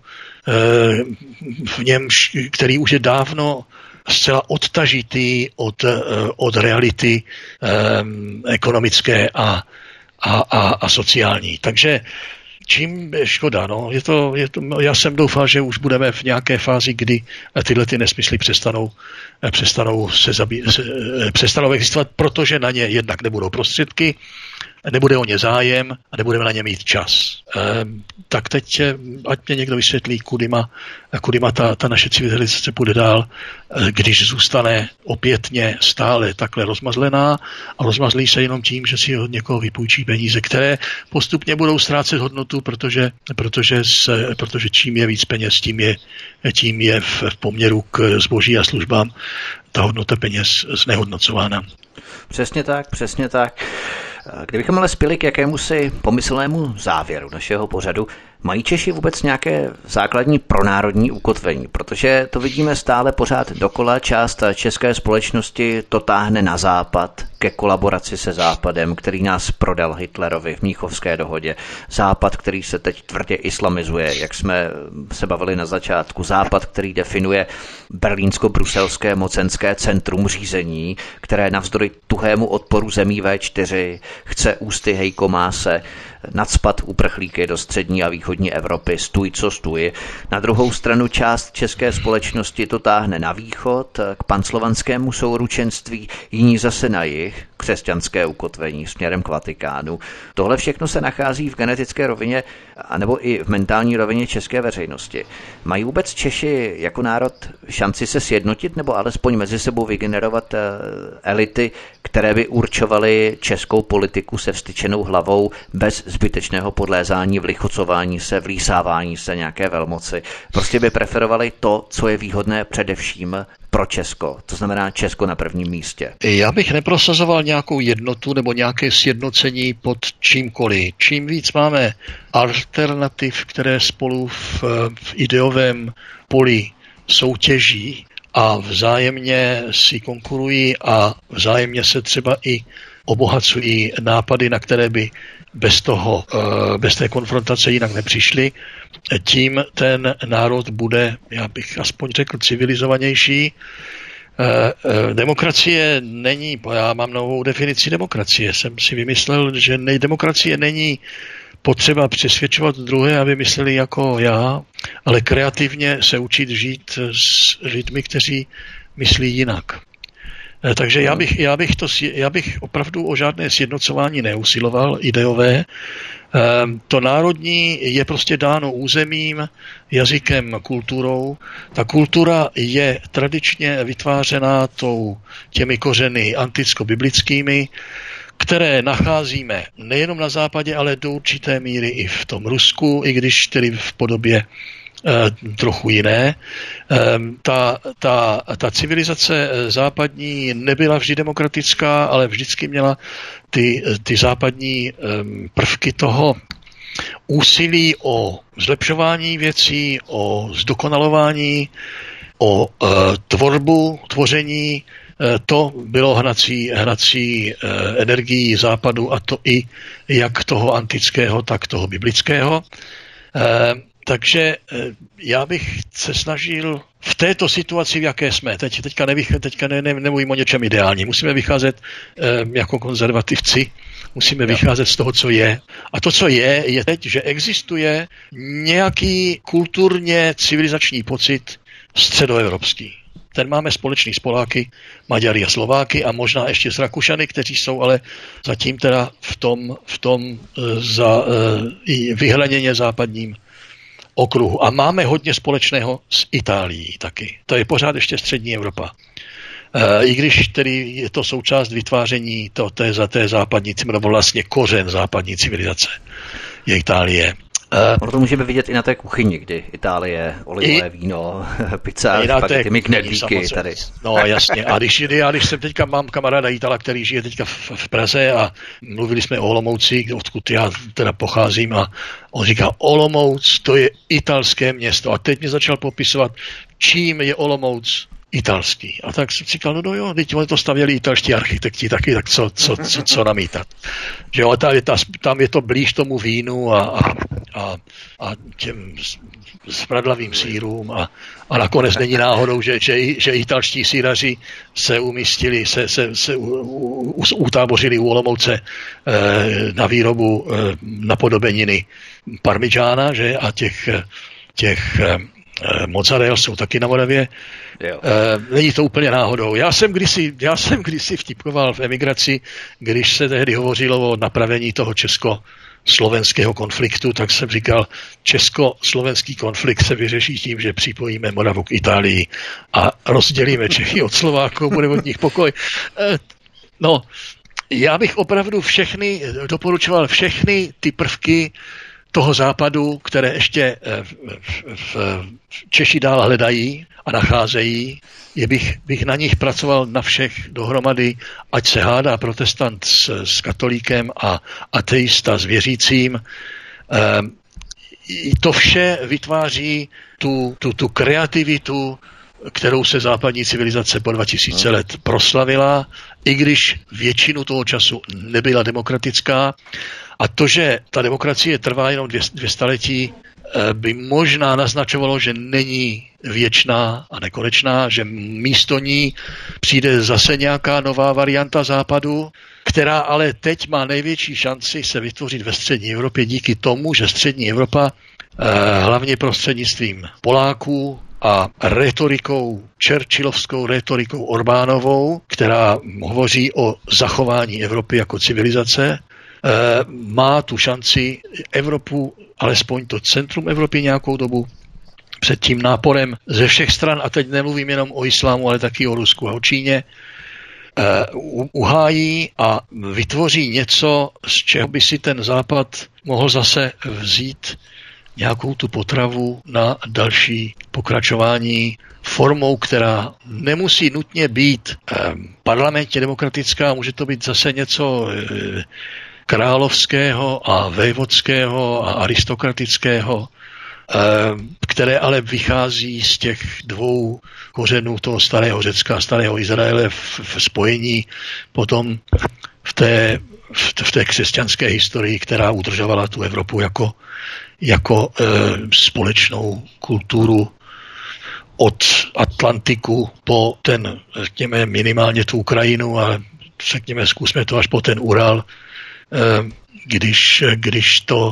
v němž, který už je dávno zcela odtažitý od, od reality um, ekonomické a, a, a, a sociální. Takže čím škoda, no, je to, je to, já jsem doufal, že už budeme v nějaké fázi, kdy tyhle ty nesmysly přestanou, přestanou, se zabí, se, přestanou existovat, protože na ně jednak nebudou prostředky, nebude o ně zájem a nebudeme na ně mít čas. E, tak teď, ať mě někdo vysvětlí, kudy má, kudy má ta, ta naše civilizace půjde dál, když zůstane opětně stále takhle rozmazlená a rozmazlí se jenom tím, že si od někoho vypůjčí peníze, které postupně budou ztrácet hodnotu, protože, protože, se, protože čím je víc peněz, tím je, tím je v, v poměru k zboží a službám ta hodnota peněz znehodnocována.
Přesně tak, přesně tak. Kdybychom ale spěli k jakémusi pomyslnému závěru našeho pořadu, mají Češi vůbec nějaké základní pronárodní ukotvení? Protože to vidíme stále pořád dokola, část české společnosti to táhne na západ, ke kolaboraci se západem, který nás prodal Hitlerovi v Mnichovské dohodě. Západ, který se teď tvrdě islamizuje, jak jsme se bavili na začátku. Západ, který definuje berlínsko-bruselské mocenské centrum řízení, které navzdory tuhému odporu zemí vé čtyři chce ústy hejko máse nacpat uprchlíky do střední a východní Evropy, stůj co stůj. Na druhou stranu část české společnosti to táhne na východ, k panslovanskému souručenství, jiní zase na jih, křesťanské ukotvení směrem k Vatikánu. Tohle všechno se nachází v genetické rovině, anebo i v mentální rovině české veřejnosti. Mají vůbec Češi jako národ šanci se sjednotit, nebo alespoň mezi sebou vygenerovat elity, které by určovaly českou politiku se vstyčenou hlavou bez zbytečného podlézání, vlichocování se, vlísávání se nějaké velmoci. Prostě by preferovali to, co je výhodné především pro Česko. To znamená Česko na prvním místě. Já
bych neprosazoval nějakou jednotu nebo nějaké sjednocení pod čímkoliv. Čím víc máme alternativ, které spolu v, v ideovém poli soutěží a vzájemně si konkurují a vzájemně se třeba i obohacují nápady, na které by bez toho, bez té konfrontace jinak nepřišli, tím ten národ bude, já bych aspoň řekl, civilizovanější. Demokracie není, já mám novou definici demokracie, jsem si vymyslel, že nej, demokracie není potřeba přesvědčovat druhé, aby mysleli jako já, ale kreativně se učit žít s lidmi, kteří myslí jinak. Takže já bych, já bych, to, já bych opravdu o žádné sjednocování neusiloval, ideové. To národní je prostě dáno územím, jazykem, kulturou. Ta kultura je tradičně vytvářená tou, těmi kořeny anticko-biblickými, které nacházíme nejenom na západě, ale do určité míry i v tom Rusku, i když tedy v podobě e, trochu jiné. E, ta, ta, ta civilizace západní nebyla vždy demokratická, ale vždycky měla ty, ty západní e, prvky toho úsilí o zlepšování věcí, o zdokonalování, o e, tvorbu, tvoření. To bylo hnací, hnací energií západu, a to i jak toho antického, tak toho biblického. Takže já bych se snažil v této situaci, v jaké jsme, teď, teďka, nevych, teďka ne, ne, nemluvím o něčem ideálním, musíme vycházet jako konzervativci, musíme vycházet z toho, co je. A to, co je, je teď, že existuje nějaký kulturně civilizační pocit středoevropský. ten máme společný s Poláky, Maďary a Slováky a možná ještě s Rakušany, kteří jsou ale zatím teda v tom, v tom za, vyhraněně západním okruhu. A máme hodně společného s Itálií taky. To je pořád ještě střední Evropa. I když tedy je to součást vytváření to, té, za té západní, nebo vlastně kořen západní civilizace je Itálie.
Ono to můžeme vidět i na té kuchyni, kdy Itálie, olivové I, víno, pizza, spaghetti, my knedlíky tady.
No jasně, a když, já když jsem teďka, mám kamaráda Itala, který žije teďka v, v Praze a mluvili jsme o Olomouci, odkud já teda pocházím a on říká, Olomouc, to je italské město a teď mi začal popisovat, čím je Olomouc italský. A tak jsem říkal, no, no jo, teď oni to stavěli italští architekti taky, tak co, co, co, co namítat. Že jo, tam je, ta, tam je to blíž tomu vínu a, a, a, a těm smradlavým sýrům a, a nakonec není náhodou, že, že, že italští sýraři se umístili, se, se, se u, u, utábořili u Olomouce e, na výrobu e, napodobeniny parmigiana, že a těch, těch e, mozzarella jsou taky na Moravě. Jo. E, není to úplně náhodou. Já jsem kdysi, já jsem kdysi vtipkoval v emigraci, když se tehdy hovořilo o napravení toho česko-slovenského konfliktu, tak jsem říkal, česko-slovenský konflikt se vyřeší tím, že připojíme Moravu k Itálii a rozdělíme Čechy od Slováků, bude od nich pokoj. E, no, já bych opravdu všechny, doporučoval všechny ty prvky toho západu, které ještě v, v, v Češi dál hledají a nacházejí, je bych, bych na nich pracoval na všech dohromady, ať se hádá protestant s, s katolíkem a ateista s věřícím. Ehm, to vše vytváří tu, tu, tu kreativitu, kterou se západní civilizace po dva tisíce let proslavila, i když většinu toho času nebyla demokratická. A to, že ta demokracie trvá jenom dvě, dvě staletí, by možná naznačovalo, že není věčná a nekonečná, že místo ní přijde zase nějaká nová varianta západu, která ale teď má největší šanci se vytvořit ve střední Evropě díky tomu, že střední Evropa hlavně prostřednictvím Poláků a retorikou, churchillovskou retorikou Orbánovou, která hovoří o zachování Evropy jako civilizace, má tu šanci Evropu, alespoň to centrum Evropy nějakou dobu, před tím náporem ze všech stran, a teď nemluvím jenom o islámu, ale taky o Rusku a o Číně, uhájí a vytvoří něco, z čeho by si ten západ mohl zase vzít nějakou tu potravu na další pokračování formou, která nemusí nutně být parlamentně demokratická, může to být zase něco královského a vévodského a aristokratického, které ale vychází z těch dvou kořenů toho starého Řecka a starého Izraele v, v spojení potom v té, v té křesťanské historii, která udržovala tu Evropu jako, jako e, společnou kulturu od Atlantiku po ten, řekněme, minimálně tu Ukrajinu, ale řekněme, zkusme to až po ten Ural, když, když to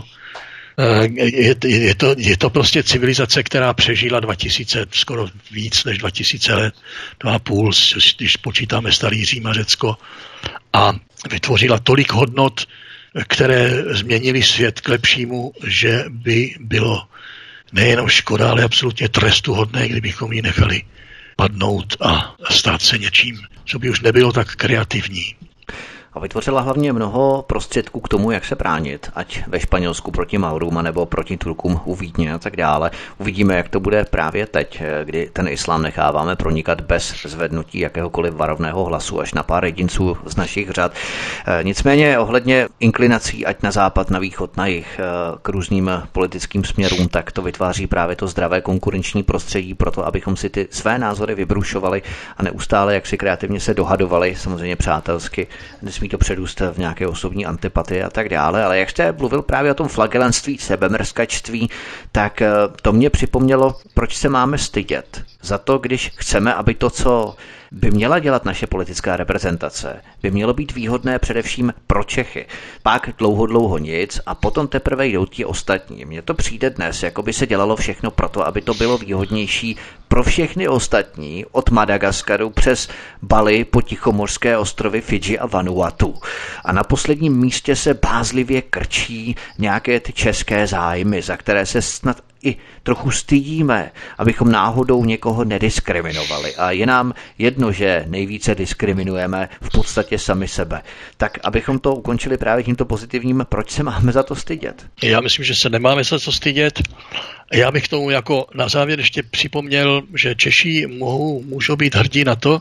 je, je, to je to prostě civilizace, která přežila dva tisíce, skoro víc než dva tisíce let, dva a půl, když počítáme starý Řím a Řecko, a vytvořila tolik hodnot, které změnily svět k lepšímu, že by bylo nejenom škoda, ale absolutně trestuhodné, kdybychom ji nechali padnout a stát se něčím, co by už nebylo tak kreativní.
A vytvořila hlavně mnoho prostředků k tomu, jak se bránit, ať ve Španělsku proti Maurům, nebo proti Turkům u Vídně a tak dále. Uvidíme, jak to bude právě teď, kdy ten islám necháváme pronikat bez zvednutí jakéhokoliv varovného hlasu až na pár jedinců z našich řad. Nicméně ohledně inklinací, ať na západ, na východ, na jih, k různým politickým směrům, tak to vytváří právě to zdravé konkurenční prostředí pro to, abychom si ty své názory vybrušovali a neustále, jak si kreativně se dohadovali, samozřejmě přátelsky, nesmí to předůst v nějaké osobní antipatii a tak dále, ale jak jste mluvil právě o tom flagelanství, sebemrskačství, tak to mě připomnělo, proč se máme stydět za to, když chceme, aby to, co by měla dělat naše politická reprezentace, by mělo být výhodné především pro Čechy. Pak dlouho, dlouho nic a potom teprve jdou ti ostatní. Mně to přijde dnes, jako by se dělalo všechno proto, aby to bylo výhodnější pro pro všechny ostatní od Madagaskaru přes Bali po tichomořské ostrovy Fidži a Vanuatu. A na posledním místě se bázlivě krčí nějaké ty české zájmy, za které se snad i trochu stydíme, abychom náhodou někoho nediskriminovali. A je nám jedno, že nejvíce diskriminujeme v podstatě sami sebe. Tak abychom to ukončili právě tímto pozitivním, proč se máme za to stydět?
Já myslím, že se nemáme za co stydět. Já bych tomu jako na závěr ještě připomněl, že Češi mohou, můžou být hrdí na to,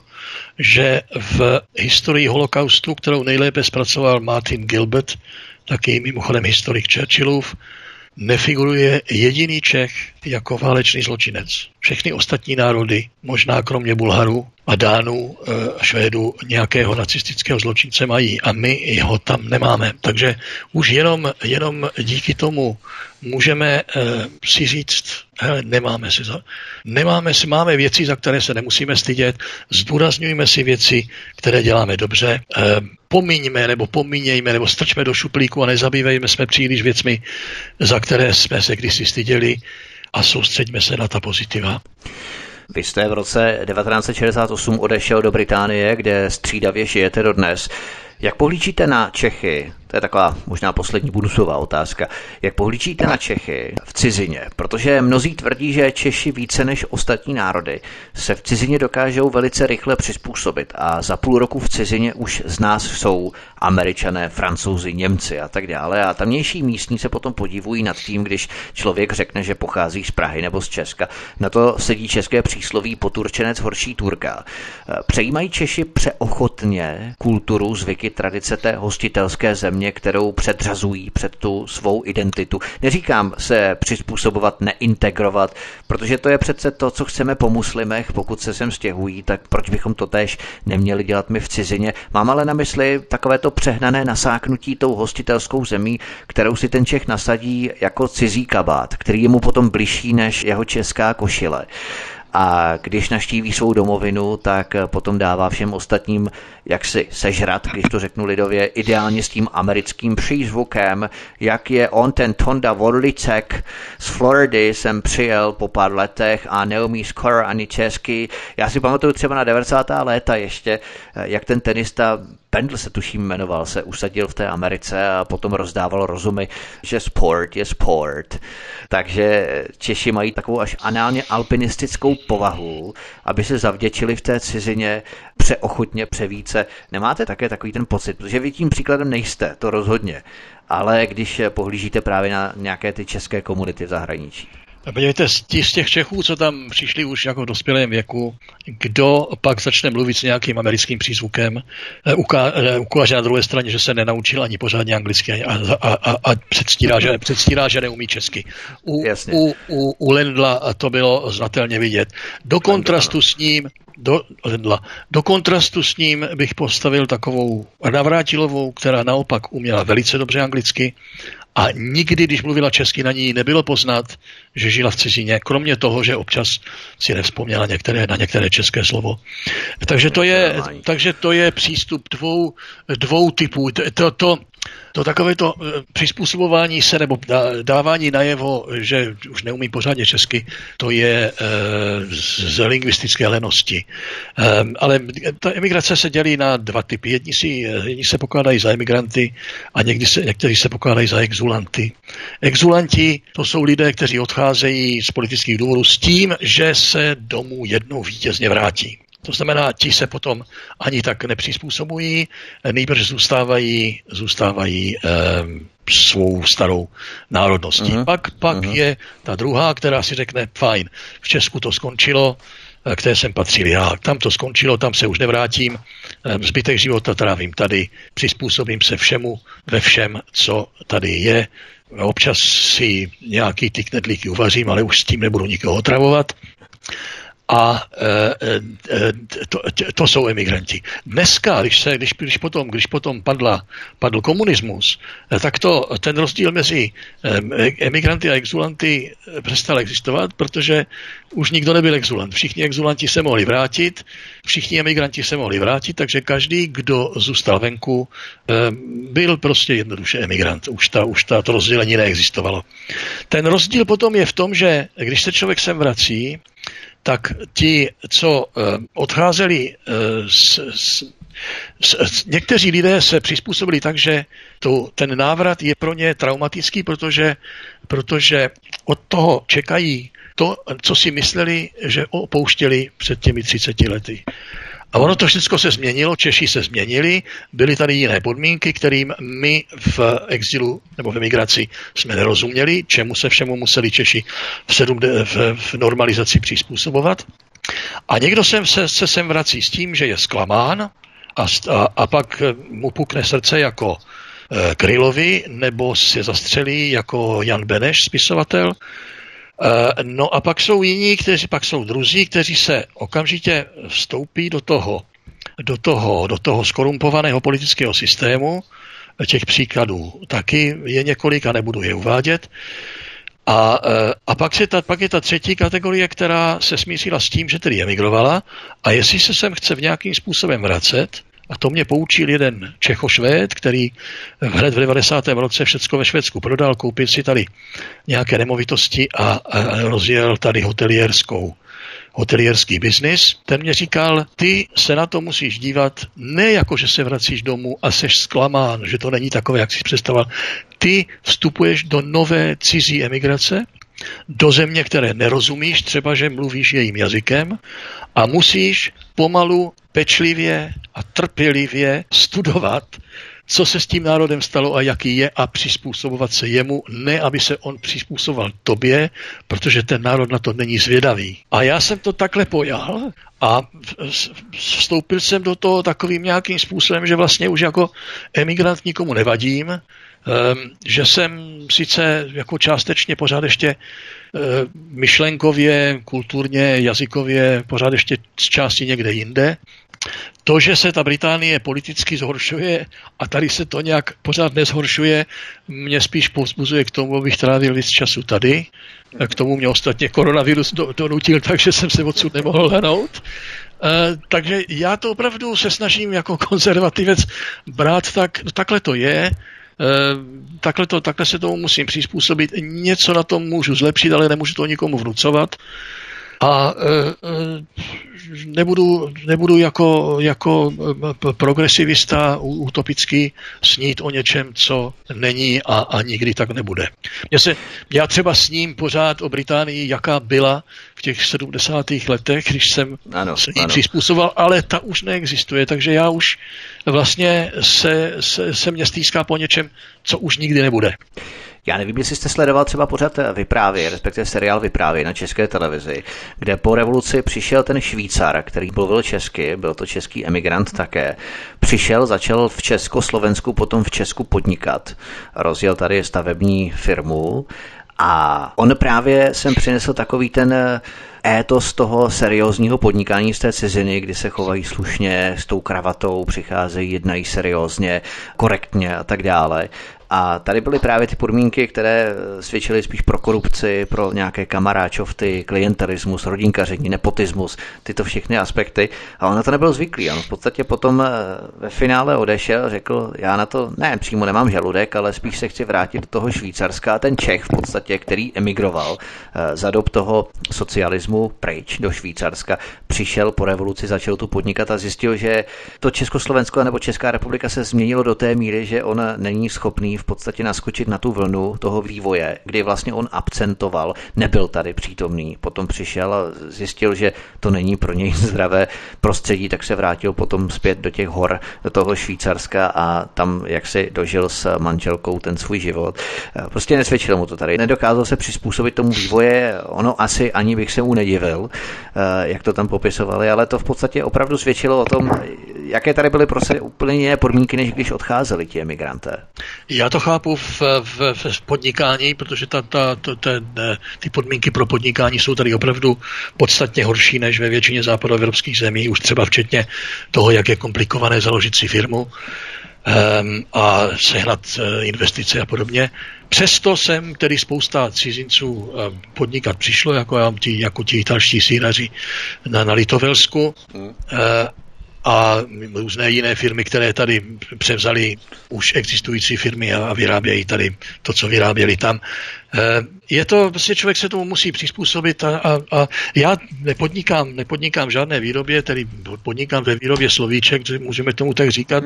že v historii holokaustu, kterou nejlépe zpracoval Martin Gilbert, taky mimochodem historik Churchillův, nefiguruje jediný Čech jako válečný zločinec. Všechny ostatní národy, možná kromě Bulharů a Dánů a Švédů, nějakého nacistického zločince mají a my ho tam nemáme. Takže už jenom, jenom díky tomu můžeme e, si říct, hele, nemáme si, za, nemáme si, máme věci, za které se nemusíme stydět, zdůrazňujeme si věci, které děláme dobře, e, pomíňme nebo pomínějme nebo strčme do šuplíku a nezabývejme jsme příliš věcmi, za které jsme se kdysi styděli a soustřeďme se na ta pozitiva.
Vy jste v roce devatenáct set šedesát osm odešel do Británie, kde střídavě žijete dodnes. Jak pohlížíte na Čechy? To je taková možná poslední bonusová otázka. Jak pohlížíte na Čechy v cizině? Protože mnozí tvrdí, že Češi více než ostatní národy se v cizině dokážou velice rychle přizpůsobit a za půl roku v cizině už z nás jsou Američané, Francouzi, Němci a tak dále. A tamnější místní se potom podivují nad tím, když člověk řekne, že pochází z Prahy nebo z Česka. Na to sedí české přísloví poturčenec horší Turka. Přejímají Češi přeochotně kulturu, zvyky, tradice té hostitelské země, kterou předřazují před tu svou identitu. Neříkám se přizpůsobovat, neintegrovat, protože to je přece to, co chceme po muslimech, pokud se sem stěhují, tak proč bychom to též neměli dělat my v cizině. Mám ale na mysli takové to přehnané nasáknutí tou hostitelskou zemí, kterou si ten Čech nasadí jako cizí kabát, který je mu potom bližší než jeho česká košile. A když navštíví svou domovinu, tak potom dává všem ostatním jak si sežrat, když to řeknu lidově, ideálně s tím americkým přízvukem, jak je on ten Tonda Vorlicek z Floridy, jsem přijel po pár letech a neumí skoro ani česky. Já si pamatuju třeba na devadesátá léta ještě, jak ten tenista Pendl se tuším jmenoval, se usadil v té Americe a potom rozdával rozumy, že sport je sport. Takže Češi mají takovou až análně alpinistickou povahu, aby se zavděčili v té cizině přeochotně, převíce. Nemáte také takový ten pocit, protože vy tím příkladem nejste, to rozhodně, ale když pohlížíte právě na nějaké ty české komunity v zahraničí.
Podívejte, z těch Čechů, co tam přišli už jako v dospělém věku, kdo pak začne mluvit s nějakým americkým přízvukem, uká- ukáže na druhé straně, že se nenaučil ani pořádně anglicky a, a, a, a předstírá, že, předstírá, že neumí česky. U, u, u, u Lendla to bylo znatelně vidět. Do kontrastu s ním Do, do kontrastu s ním bych postavil takovou Navrátilovou, která naopak uměla velice dobře anglicky a nikdy, když mluvila česky, na ní nebylo poznat, že žila v cizině, kromě toho, že občas si nevzpomněla některé, na některé české slovo. Takže to je, takže to je přístup dvou, dvou typů. To, to, to To takové to přizpůsobování se nebo dávání najevo, že už neumí pořádně česky, to je z lingvistické lenosti. Ale ta emigrace se dělí na dva typy. Jedni, si, jedni se pokládají za emigranty a někdy se, někteří se pokládají za exulanty. Exulanti to jsou lidé, kteří odcházejí z politických důvodů s tím, že se domů jednou vítězně vrátí. To znamená, ti se potom ani tak nepřizpůsobují, nejbrž zůstávají, zůstávají eh, svou starou národností. Uh-huh. Pak, pak uh-huh. je ta druhá, která si řekne, fajn, v Česku to skončilo, k té jsem patřil já, tam to skončilo, tam se už nevrátím, zbytek života trávím tady, přizpůsobím se všemu, ve všem, co tady je. Občas si nějaký ty knedlíky uvařím, ale už s tím nebudu nikoho otravovat. A e, e, to, to jsou emigranti. Dneska, když, se, když, když, potom, když potom padla, padl komunismus, tak to, ten rozdíl mezi emigranty a exulanty přestal existovat, protože už nikdo nebyl exulant. Všichni exulanti se mohli vrátit, všichni emigranti se mohli vrátit, takže každý, kdo zůstal venku, byl prostě jednoduše emigrant. Už, ta, už ta, to rozdělení neexistovalo. Ten rozdíl potom je v tom, že když se člověk sem vrací, tak ti, co odcházeli z, z někteří lidé se přizpůsobili tak, že to, ten návrat je pro ně traumatický, protože, protože od toho čekají to, co si mysleli, že opouštěli před těmi třiceti lety. A ono to všechno se změnilo, Češi se změnili, byly tady jiné podmínky, kterým my v exilu nebo v emigraci jsme nerozuměli, čemu se všemu museli Češi v, sedm, v, v normalizaci přizpůsobovat. A někdo sem, se, se sem vrací s tím, že je zklamán, A, a, a pak mu pukne srdce jako e, Krylovi, nebo se zastřelí jako Jan Beneš, spisovatel. E, no a pak jsou jiní, kteří, pak jsou druzí, kteří se okamžitě vstoupí do toho, do toho, do toho skorumpovaného politického systému. Těch příkladů taky je několik a nebudu je uvádět. A, a pak, je ta, pak je ta třetí kategorie, která se smířila s tím, že tedy emigrovala a jestli se sem chce v nějakým způsobem vracet, a to mě poučil jeden Čechošvéd, který hned v devadesátém roce všecko ve Švédsku prodal, koupil si tady nějaké nemovitosti a, a rozjel tady hotelierskou hotelierský biznis, ten mě říkal, ty se na to musíš dívat ne jako, že se vracíš domů a seš zklamán, že to není takové, jak jsi představoval. Ty vstupuješ do nové cizí emigrace, do země, které nerozumíš, třeba, že mluvíš jejím jazykem a musíš pomalu, pečlivě a trpělivě studovat, co se s tím národem stalo a jaký je a přizpůsobovat se jemu, ne aby se on přizpůsoboval tobě, protože ten národ na to není zvědavý. A já jsem to takhle pojal a vstoupil jsem do toho takovým nějakým způsobem, že vlastně už jako emigrant nikomu nevadím, že jsem sice jako částečně pořád ještě myšlenkově, kulturně, jazykově pořád ještě z části někde jinde. To, že se ta Británie politicky zhoršuje a tady se to nějak pořád nezhoršuje, mě spíš povzbuzuje k tomu, abych trávil víc času tady. K tomu mě ostatně koronavirus donutil, takže jsem se odsud nemohl hnout. Uh, takže já to opravdu se snažím jako konzervativec brát tak, takhle to je. Uh, takhle, to, takhle se tomu musím přizpůsobit. Něco na tom můžu zlepšit, ale nemůžu to nikomu vnucovat. A uh, uh, nebudu, nebudu jako, jako progresivista utopicky snít o něčem, co není a, a nikdy tak nebude. Já, se, já třeba sním pořád o Británii, jaká byla v těch sedmdesátých letech, když jsem ano, se jí přizpůsoboval, ale ta už neexistuje, takže já už vlastně se, se, se mě stýská po něčem, co už nikdy nebude.
Já nevím, jestli jste sledoval třeba pořad Vyprávěj, respektive seriál Vyprávěj na České televizi, kde po revoluci přišel ten Švýcar, který mluvil česky, byl to český emigrant také. Přišel, začal v Československu, potom v Česku podnikat. Rozjel tady stavební firmu a on právě sem přinesl takový ten étos toho seriózního podnikání z té ciziny, kdy se chovají slušně, s tou kravatou, přicházejí, jednají seriózně, korektně a tak dále. A tady byly právě ty podmínky, které svědčily spíš pro korupci, pro nějaké kamaráčovty, klientelismus, rodinkaření, nepotismus, tyto všechny aspekty. A on na to nebyl zvyklý. On v podstatě potom ve finále odešel, řekl, já na to ne, přímo nemám žaludek, ale spíš se chci vrátit do toho Švýcarska. A ten Čech v podstatě, který emigroval za dob toho socialismu pryč do Švýcarska, přišel po revoluci, začal tu podnikat a zjistil, že to Československo nebo Česká republika se změnilo do té míry, že on není schopný v podstatě naskočit na tu vlnu toho vývoje, kdy vlastně on absentoval, nebyl tady přítomný, potom přišel a zjistil, že to není pro něj zdravé prostředí, tak se vrátil potom zpět do těch hor, do toho Švýcarska a tam jak si dožil s manželkou ten svůj život. Prostě nesvědčilo mu to tady. Nedokázal se přizpůsobit tomu vývoje, ono asi ani bych se mu nedivil, jak to tam popisovali, ale to v podstatě opravdu svědčilo o tom, jaké tady byly prostě úplně jiné podmínky, než když odcházeli ti emigranté.
Já to chápu v, v, v podnikání, protože ta, ta, ta, ten, ty podmínky pro podnikání jsou tady opravdu podstatně horší než ve většině západoevropských zemí, už třeba včetně toho, jak je komplikované založit si firmu um, a sehnat uh, investice a podobně. Přesto jsem, tedy spousta cizinců um, podnikat přišlo, jako, já, tí, jako ti italští síraři na, na Litovelsku. Uh, a různé jiné firmy, které tady převzaly už existující firmy a vyrábějí tady to, co vyráběli tam. Je to, prostě člověk se tomu musí přizpůsobit a, a, a já nepodnikám, nepodnikám žádné výrobě, tedy podnikám ve výrobě slovíček, můžeme tomu tak říkat.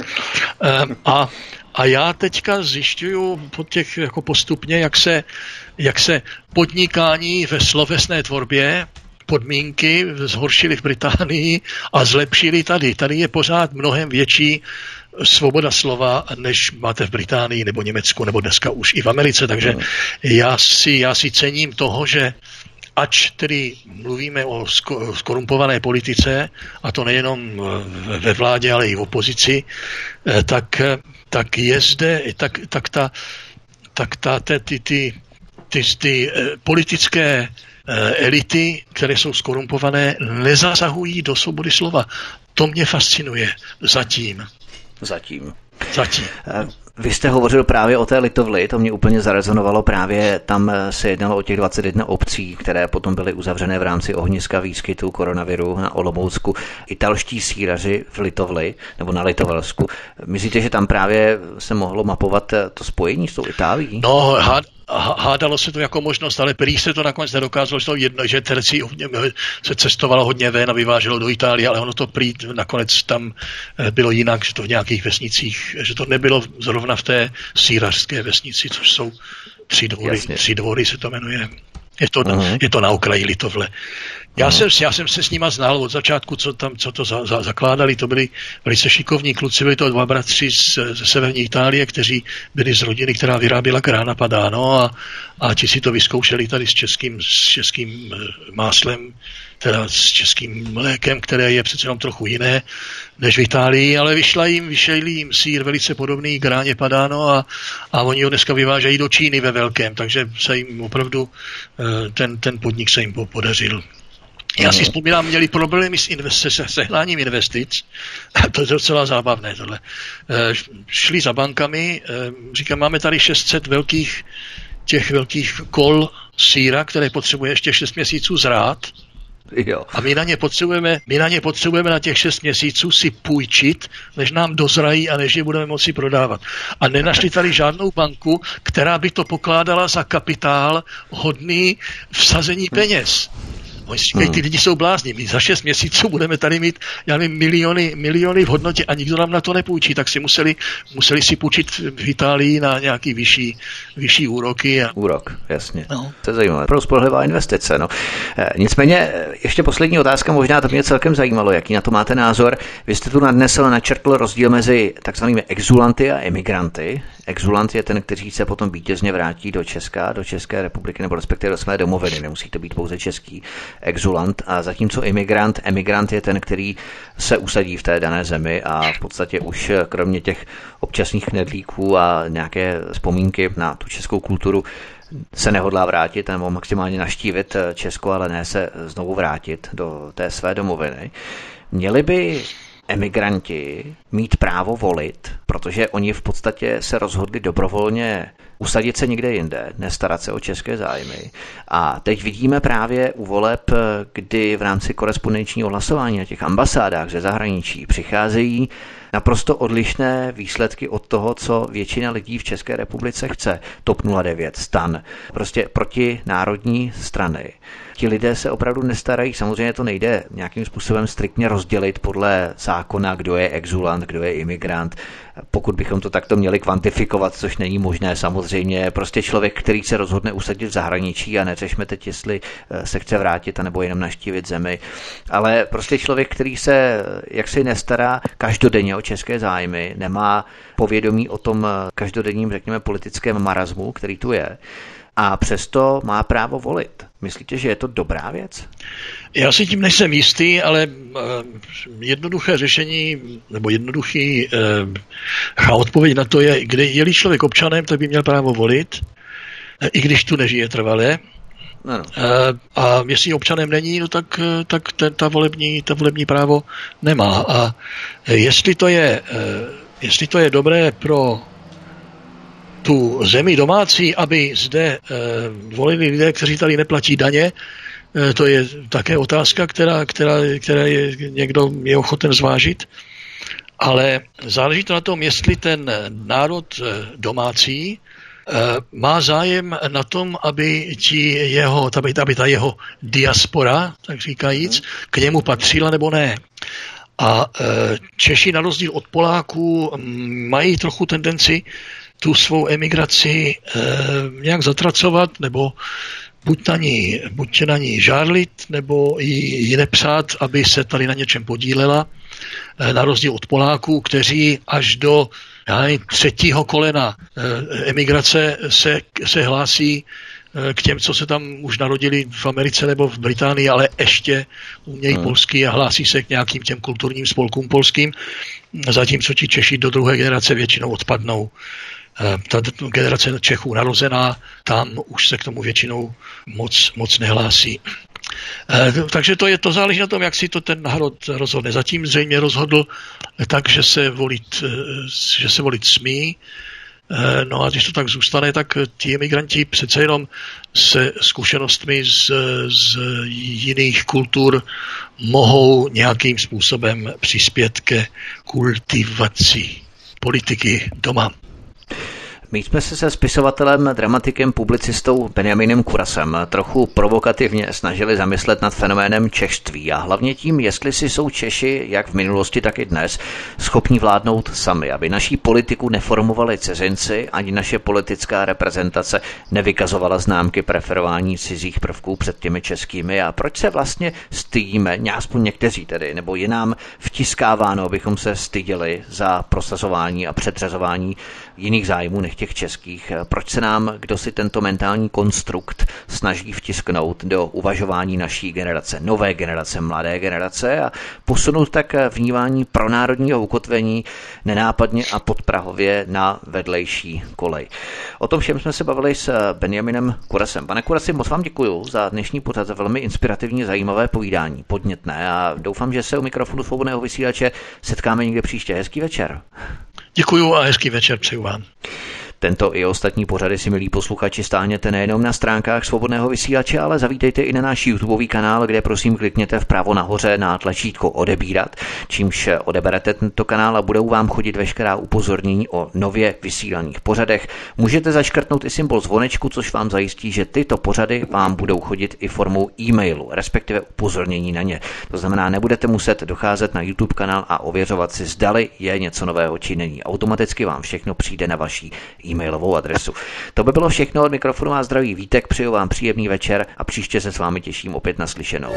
A, a já teďka zjišťuju po těch, jako postupně, jak se, jak se podnikání ve slovesné tvorbě podmínky zhoršily v Británii a zlepšily tady. Tady je pořád mnohem větší svoboda slova, než máte v Británii nebo Německu, nebo dneska už i v Americe. Takže já si, já si cením toho, že ač tedy mluvíme o skorumpované politice, a to nejenom ve vládě, ale i v opozici, tak, tak je zde, tak, tak ta, tak ta, ty, ty, ty, ty, ty politické elity, které jsou skorumpované, nezasahují do svobody slova. To mě fascinuje zatím.
Zatím.
Zatím.
Vy jste hovořil právě o té Litovli, to mě úplně zarezonovalo, právě tam se jednalo o těch dvacet jedna obcí, které potom byly uzavřené v rámci ohniska výskytu koronaviru na Olomoucku. Italští sýraři v Litovli, nebo na Litovelsku. Myslíte, že tam právě se mohlo mapovat to spojení s tou Itálií?
No, had, hádalo se to jako možnost, ale prý se to nakonec nedokázalo, že to jedno, že tercí se cestovalo hodně ven a vyváželo do Itálie, ale ono to prý nakonec tam bylo jinak, že to v nějakých vesnicích, že to nebylo zrovna v té sýrařské vesnici, což jsou tři dvory, tři dvory se to jmenuje. Je to, uh-huh. je to na okraji Litovle. Já, uh-huh. jsem, já jsem se s nima znal od začátku, co tam, co to za, za, zakládali, to byli velice šikovní kluci, byli to dva bratři z, ze severní Itálie, kteří byli z rodiny, která vyráběla Grana Padano a, a ti si to vyzkoušeli tady s českým, s českým máslem, teda s českým mlékem, které je přece jenom trochu jiné než v Itálii, ale vyšla jim, vyšel jim sýr velice podobný Gráně Padano a, a oni ho dneska vyvážejí do Číny ve velkém, takže se jim opravdu ten, ten podnik se jim podařil. Já si vzpomínám, měli problémy s investi- se sehnáním investic, to je docela zábavné tohle. Šli za bankami, říkám, máme tady šest set velkých, těch velkých kol sýra, které potřebuje ještě šest měsíců zrát.
Jo.
A my na ně potřebujeme, my na ně potřebujeme na těch šest měsíců si půjčit, než nám dozrají a než je budeme moci prodávat. A nenašli tady žádnou banku, která by to pokládala za kapitál hodný vsazení peněz. Oni si říkají, ty lidi jsou blázni, my za šest měsíců budeme tady mít, já nevím, miliony, miliony v hodnotě a nikdo nám na to nepůjčí, tak si museli, museli si půjčit v Itálii na nějaký vyšší, vyšší úroky. A...
Úrok, jasně. No. To je zajímavé. Pro spolehlivá investice. No. E, nicméně, ještě poslední otázka, možná to mě celkem zajímalo, jaký na to máte názor. Vy jste tu nadnesl, načrtl rozdíl mezi takzvanými exulanty a emigranty. Exulant je ten, který se potom vítězně vrátí do Česka, do České republiky, nebo respektive do své domoviny. Nemusí to být pouze český exulant, a zatímco imigrant, emigrant je ten, který se usadí v té dané zemi a v podstatě už kromě těch občasných knedlíků a nějaké vzpomínky na tu českou kulturu se nehodlá vrátit nebo maximálně navštívit Česko, ale ne se znovu vrátit do té své domoviny. Měli by emigranti mít právo volit, protože oni v podstatě se rozhodli dobrovolně usadit se někde jinde, nestarat se o české zájmy. A teď vidíme právě u voleb, kdy v rámci korespondenčního hlasování na těch ambasádách ze zahraničí přicházejí naprosto odlišné výsledky od toho, co většina lidí v České republice chce. TOP nula devět, STAN, prostě protinárodní strany. Ti lidé se opravdu nestarají, samozřejmě to nejde nějakým způsobem striktně rozdělit podle zákona, kdo je exulant, kdo je imigrant. Pokud bychom to takto měli kvantifikovat, což není možné samozřejmě, prostě člověk, který se rozhodne usadit v zahraničí, a neřešme teď, jestli se chce vrátit anebo jenom navštívit zemi, ale prostě člověk, který se jaksi nestará každodenně o české zájmy, nemá povědomí o tom každodenním, řekněme, politickém marazmu, který tu je, a přesto má právo volit. Myslíte, že je to dobrá věc?
Já si tím nejsem jistý, ale jednoduché řešení, nebo jednoduchý eh, odpověď na to je, kde je-li člověk občanem, tak by měl právo volit, i když tu nežije trvale.
No.
A jestli občanem není, no tak, tak ten, ta, volební, ta volební právo nemá. A jestli to je, jestli to je dobré pro tu zemi domácí, aby zde volili lidé, kteří tady neplatí daně, To je také otázka, která, která, která je někdo je ochoten zvážit. Ale záleží to na tom, jestli ten národ domácí má zájem na tom, aby, ti jeho, aby ta jeho diaspora, tak říkajíc, k němu patřila nebo ne. A Češi na rozdíl od Poláků mají trochu tendenci tu svou emigraci nějak zatracovat, nebo buď na ní, buď na ní žárlit, nebo ji nepřát, aby se tady na něčem podílela, na rozdíl od Poláků, kteří až do já nevím, třetího kolena emigrace se, se hlásí k těm, co se tam už narodili v Americe nebo v Británii, ale ještě umějí hmm. polsky a hlásí se k nějakým těm kulturním spolkům polským, zatímco ti Češi do druhé generace většinou odpadnou. Ta generace Čechů narozená, tam už se k tomu většinou moc, moc nehlásí. Takže to, je, to záleží na tom, jak si to ten národ rozhodne. Zatím zřejmě rozhodl tak, že se volit, že se volit smí. No a když to tak zůstane, tak ti emigranti přece jenom se zkušenostmi z, z jiných kultur mohou nějakým způsobem přispět ke kultivaci politiky doma.
My jsme se se spisovatelem, dramatikem, publicistou Benjaminem Kurasem trochu provokativně snažili zamyslet nad fenoménem češství a hlavně tím, jestli si jsou Češi, jak v minulosti, tak i dnes, schopni vládnout sami, aby naší politiku neformovali cizinci, ani naše politická reprezentace nevykazovala známky preferování cizích prvků před těmi českými a proč se vlastně stydíme, aspoň někteří tedy, nebo je nám vtiskáváno, abychom se styděli za prosazování a předřazování jiných zájmů než těch českých. Proč se nám, kdo si tento mentální konstrukt snaží vtisknout do uvažování naší generace, nové generace, mladé generace a posunout tak vnímání pronárodního ukotvení nenápadně a podprahově na vedlejší kolej. O tom všem jsme se bavili s Benjaminem Kurasem. Pane Kurasi, moc vám děkuju za dnešní pořad, za velmi inspirativní, zajímavé povídání, podnětné a doufám, že se u mikrofonu Svobodného vysílače setkáme někde příště. Hezký večer.
Děkuju a hezký večer přeju vám.
Tento i ostatní pořady si, milí posluchači, stáhněte nejenom na stránkách Svobodného vysílače, ale zavítejte i na náš YouTubeový kanál, kde prosím klikněte vpravo nahoře na tlačítko odebírat, čímž odeberete tento kanál a budou vám chodit veškerá upozornění o nově vysílaných pořadech. Můžete zaškrtnout i symbol zvonečku, což vám zajistí, že tyto pořady vám budou chodit i formou e-mailu, respektive upozornění na ně. To znamená, nebudete muset docházet na YouTube kanál a ověřovat si, zdali je něco nového či není. Automaticky vám všechno přijde na vaší e-mailovou adresu. To by bylo všechno od mikrofonu a zdraví Vítek, přeju vám příjemný večer a příště se s vámi těším opět na slyšenou.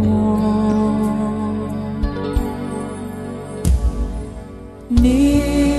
Near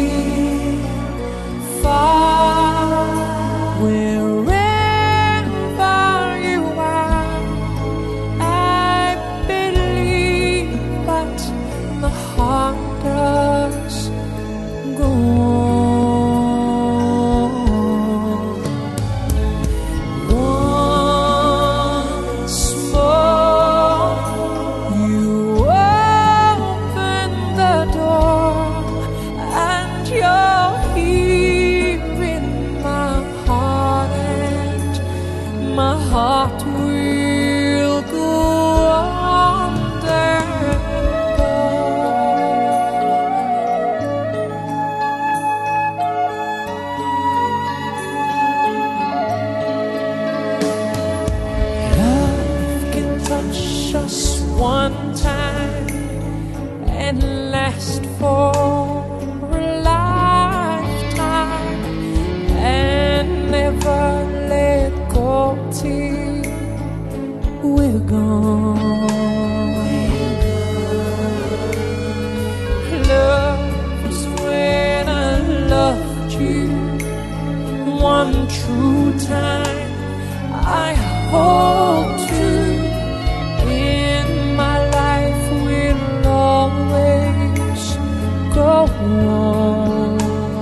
you one true time. I hope to in my life will always go on.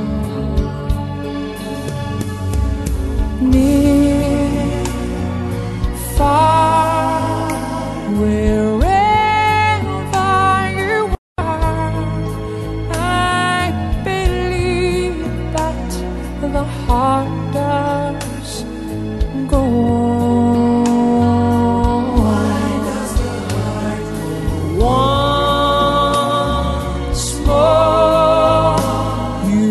Near, far, wherever you are, I believe that the heart does go on. Why does the heart go on? Once more, you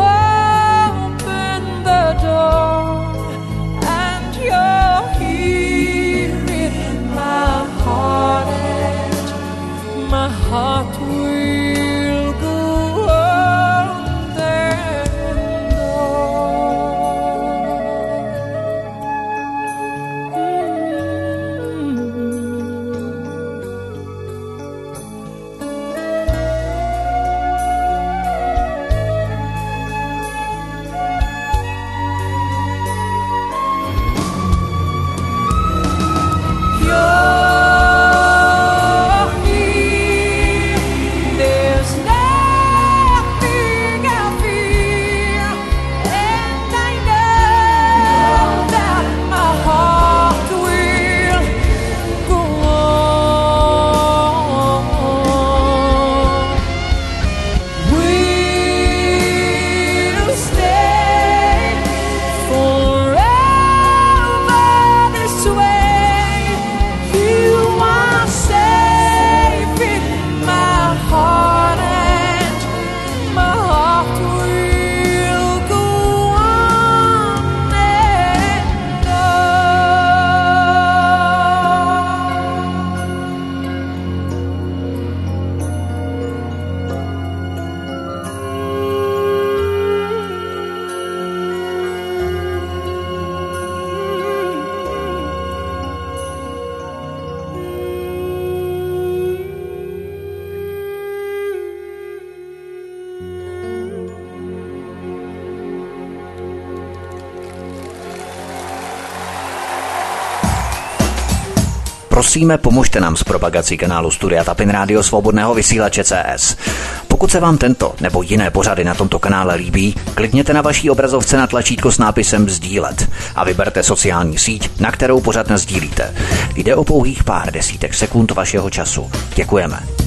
open the door, and you're here in my heart, and my heart will go on and
Prosíme, pomožte nám s propagací kanálu Studia Tapin Rádio Svobodného vysílače C S. Pokud se vám tento nebo jiné pořady na tomto kanále líbí, klikněte na vaší obrazovce na tlačítko s nápisem sdílet a vyberte sociální síť, na kterou pořad nasdílíte. Jde o pouhých pár desítek sekund vašeho času. Děkujeme.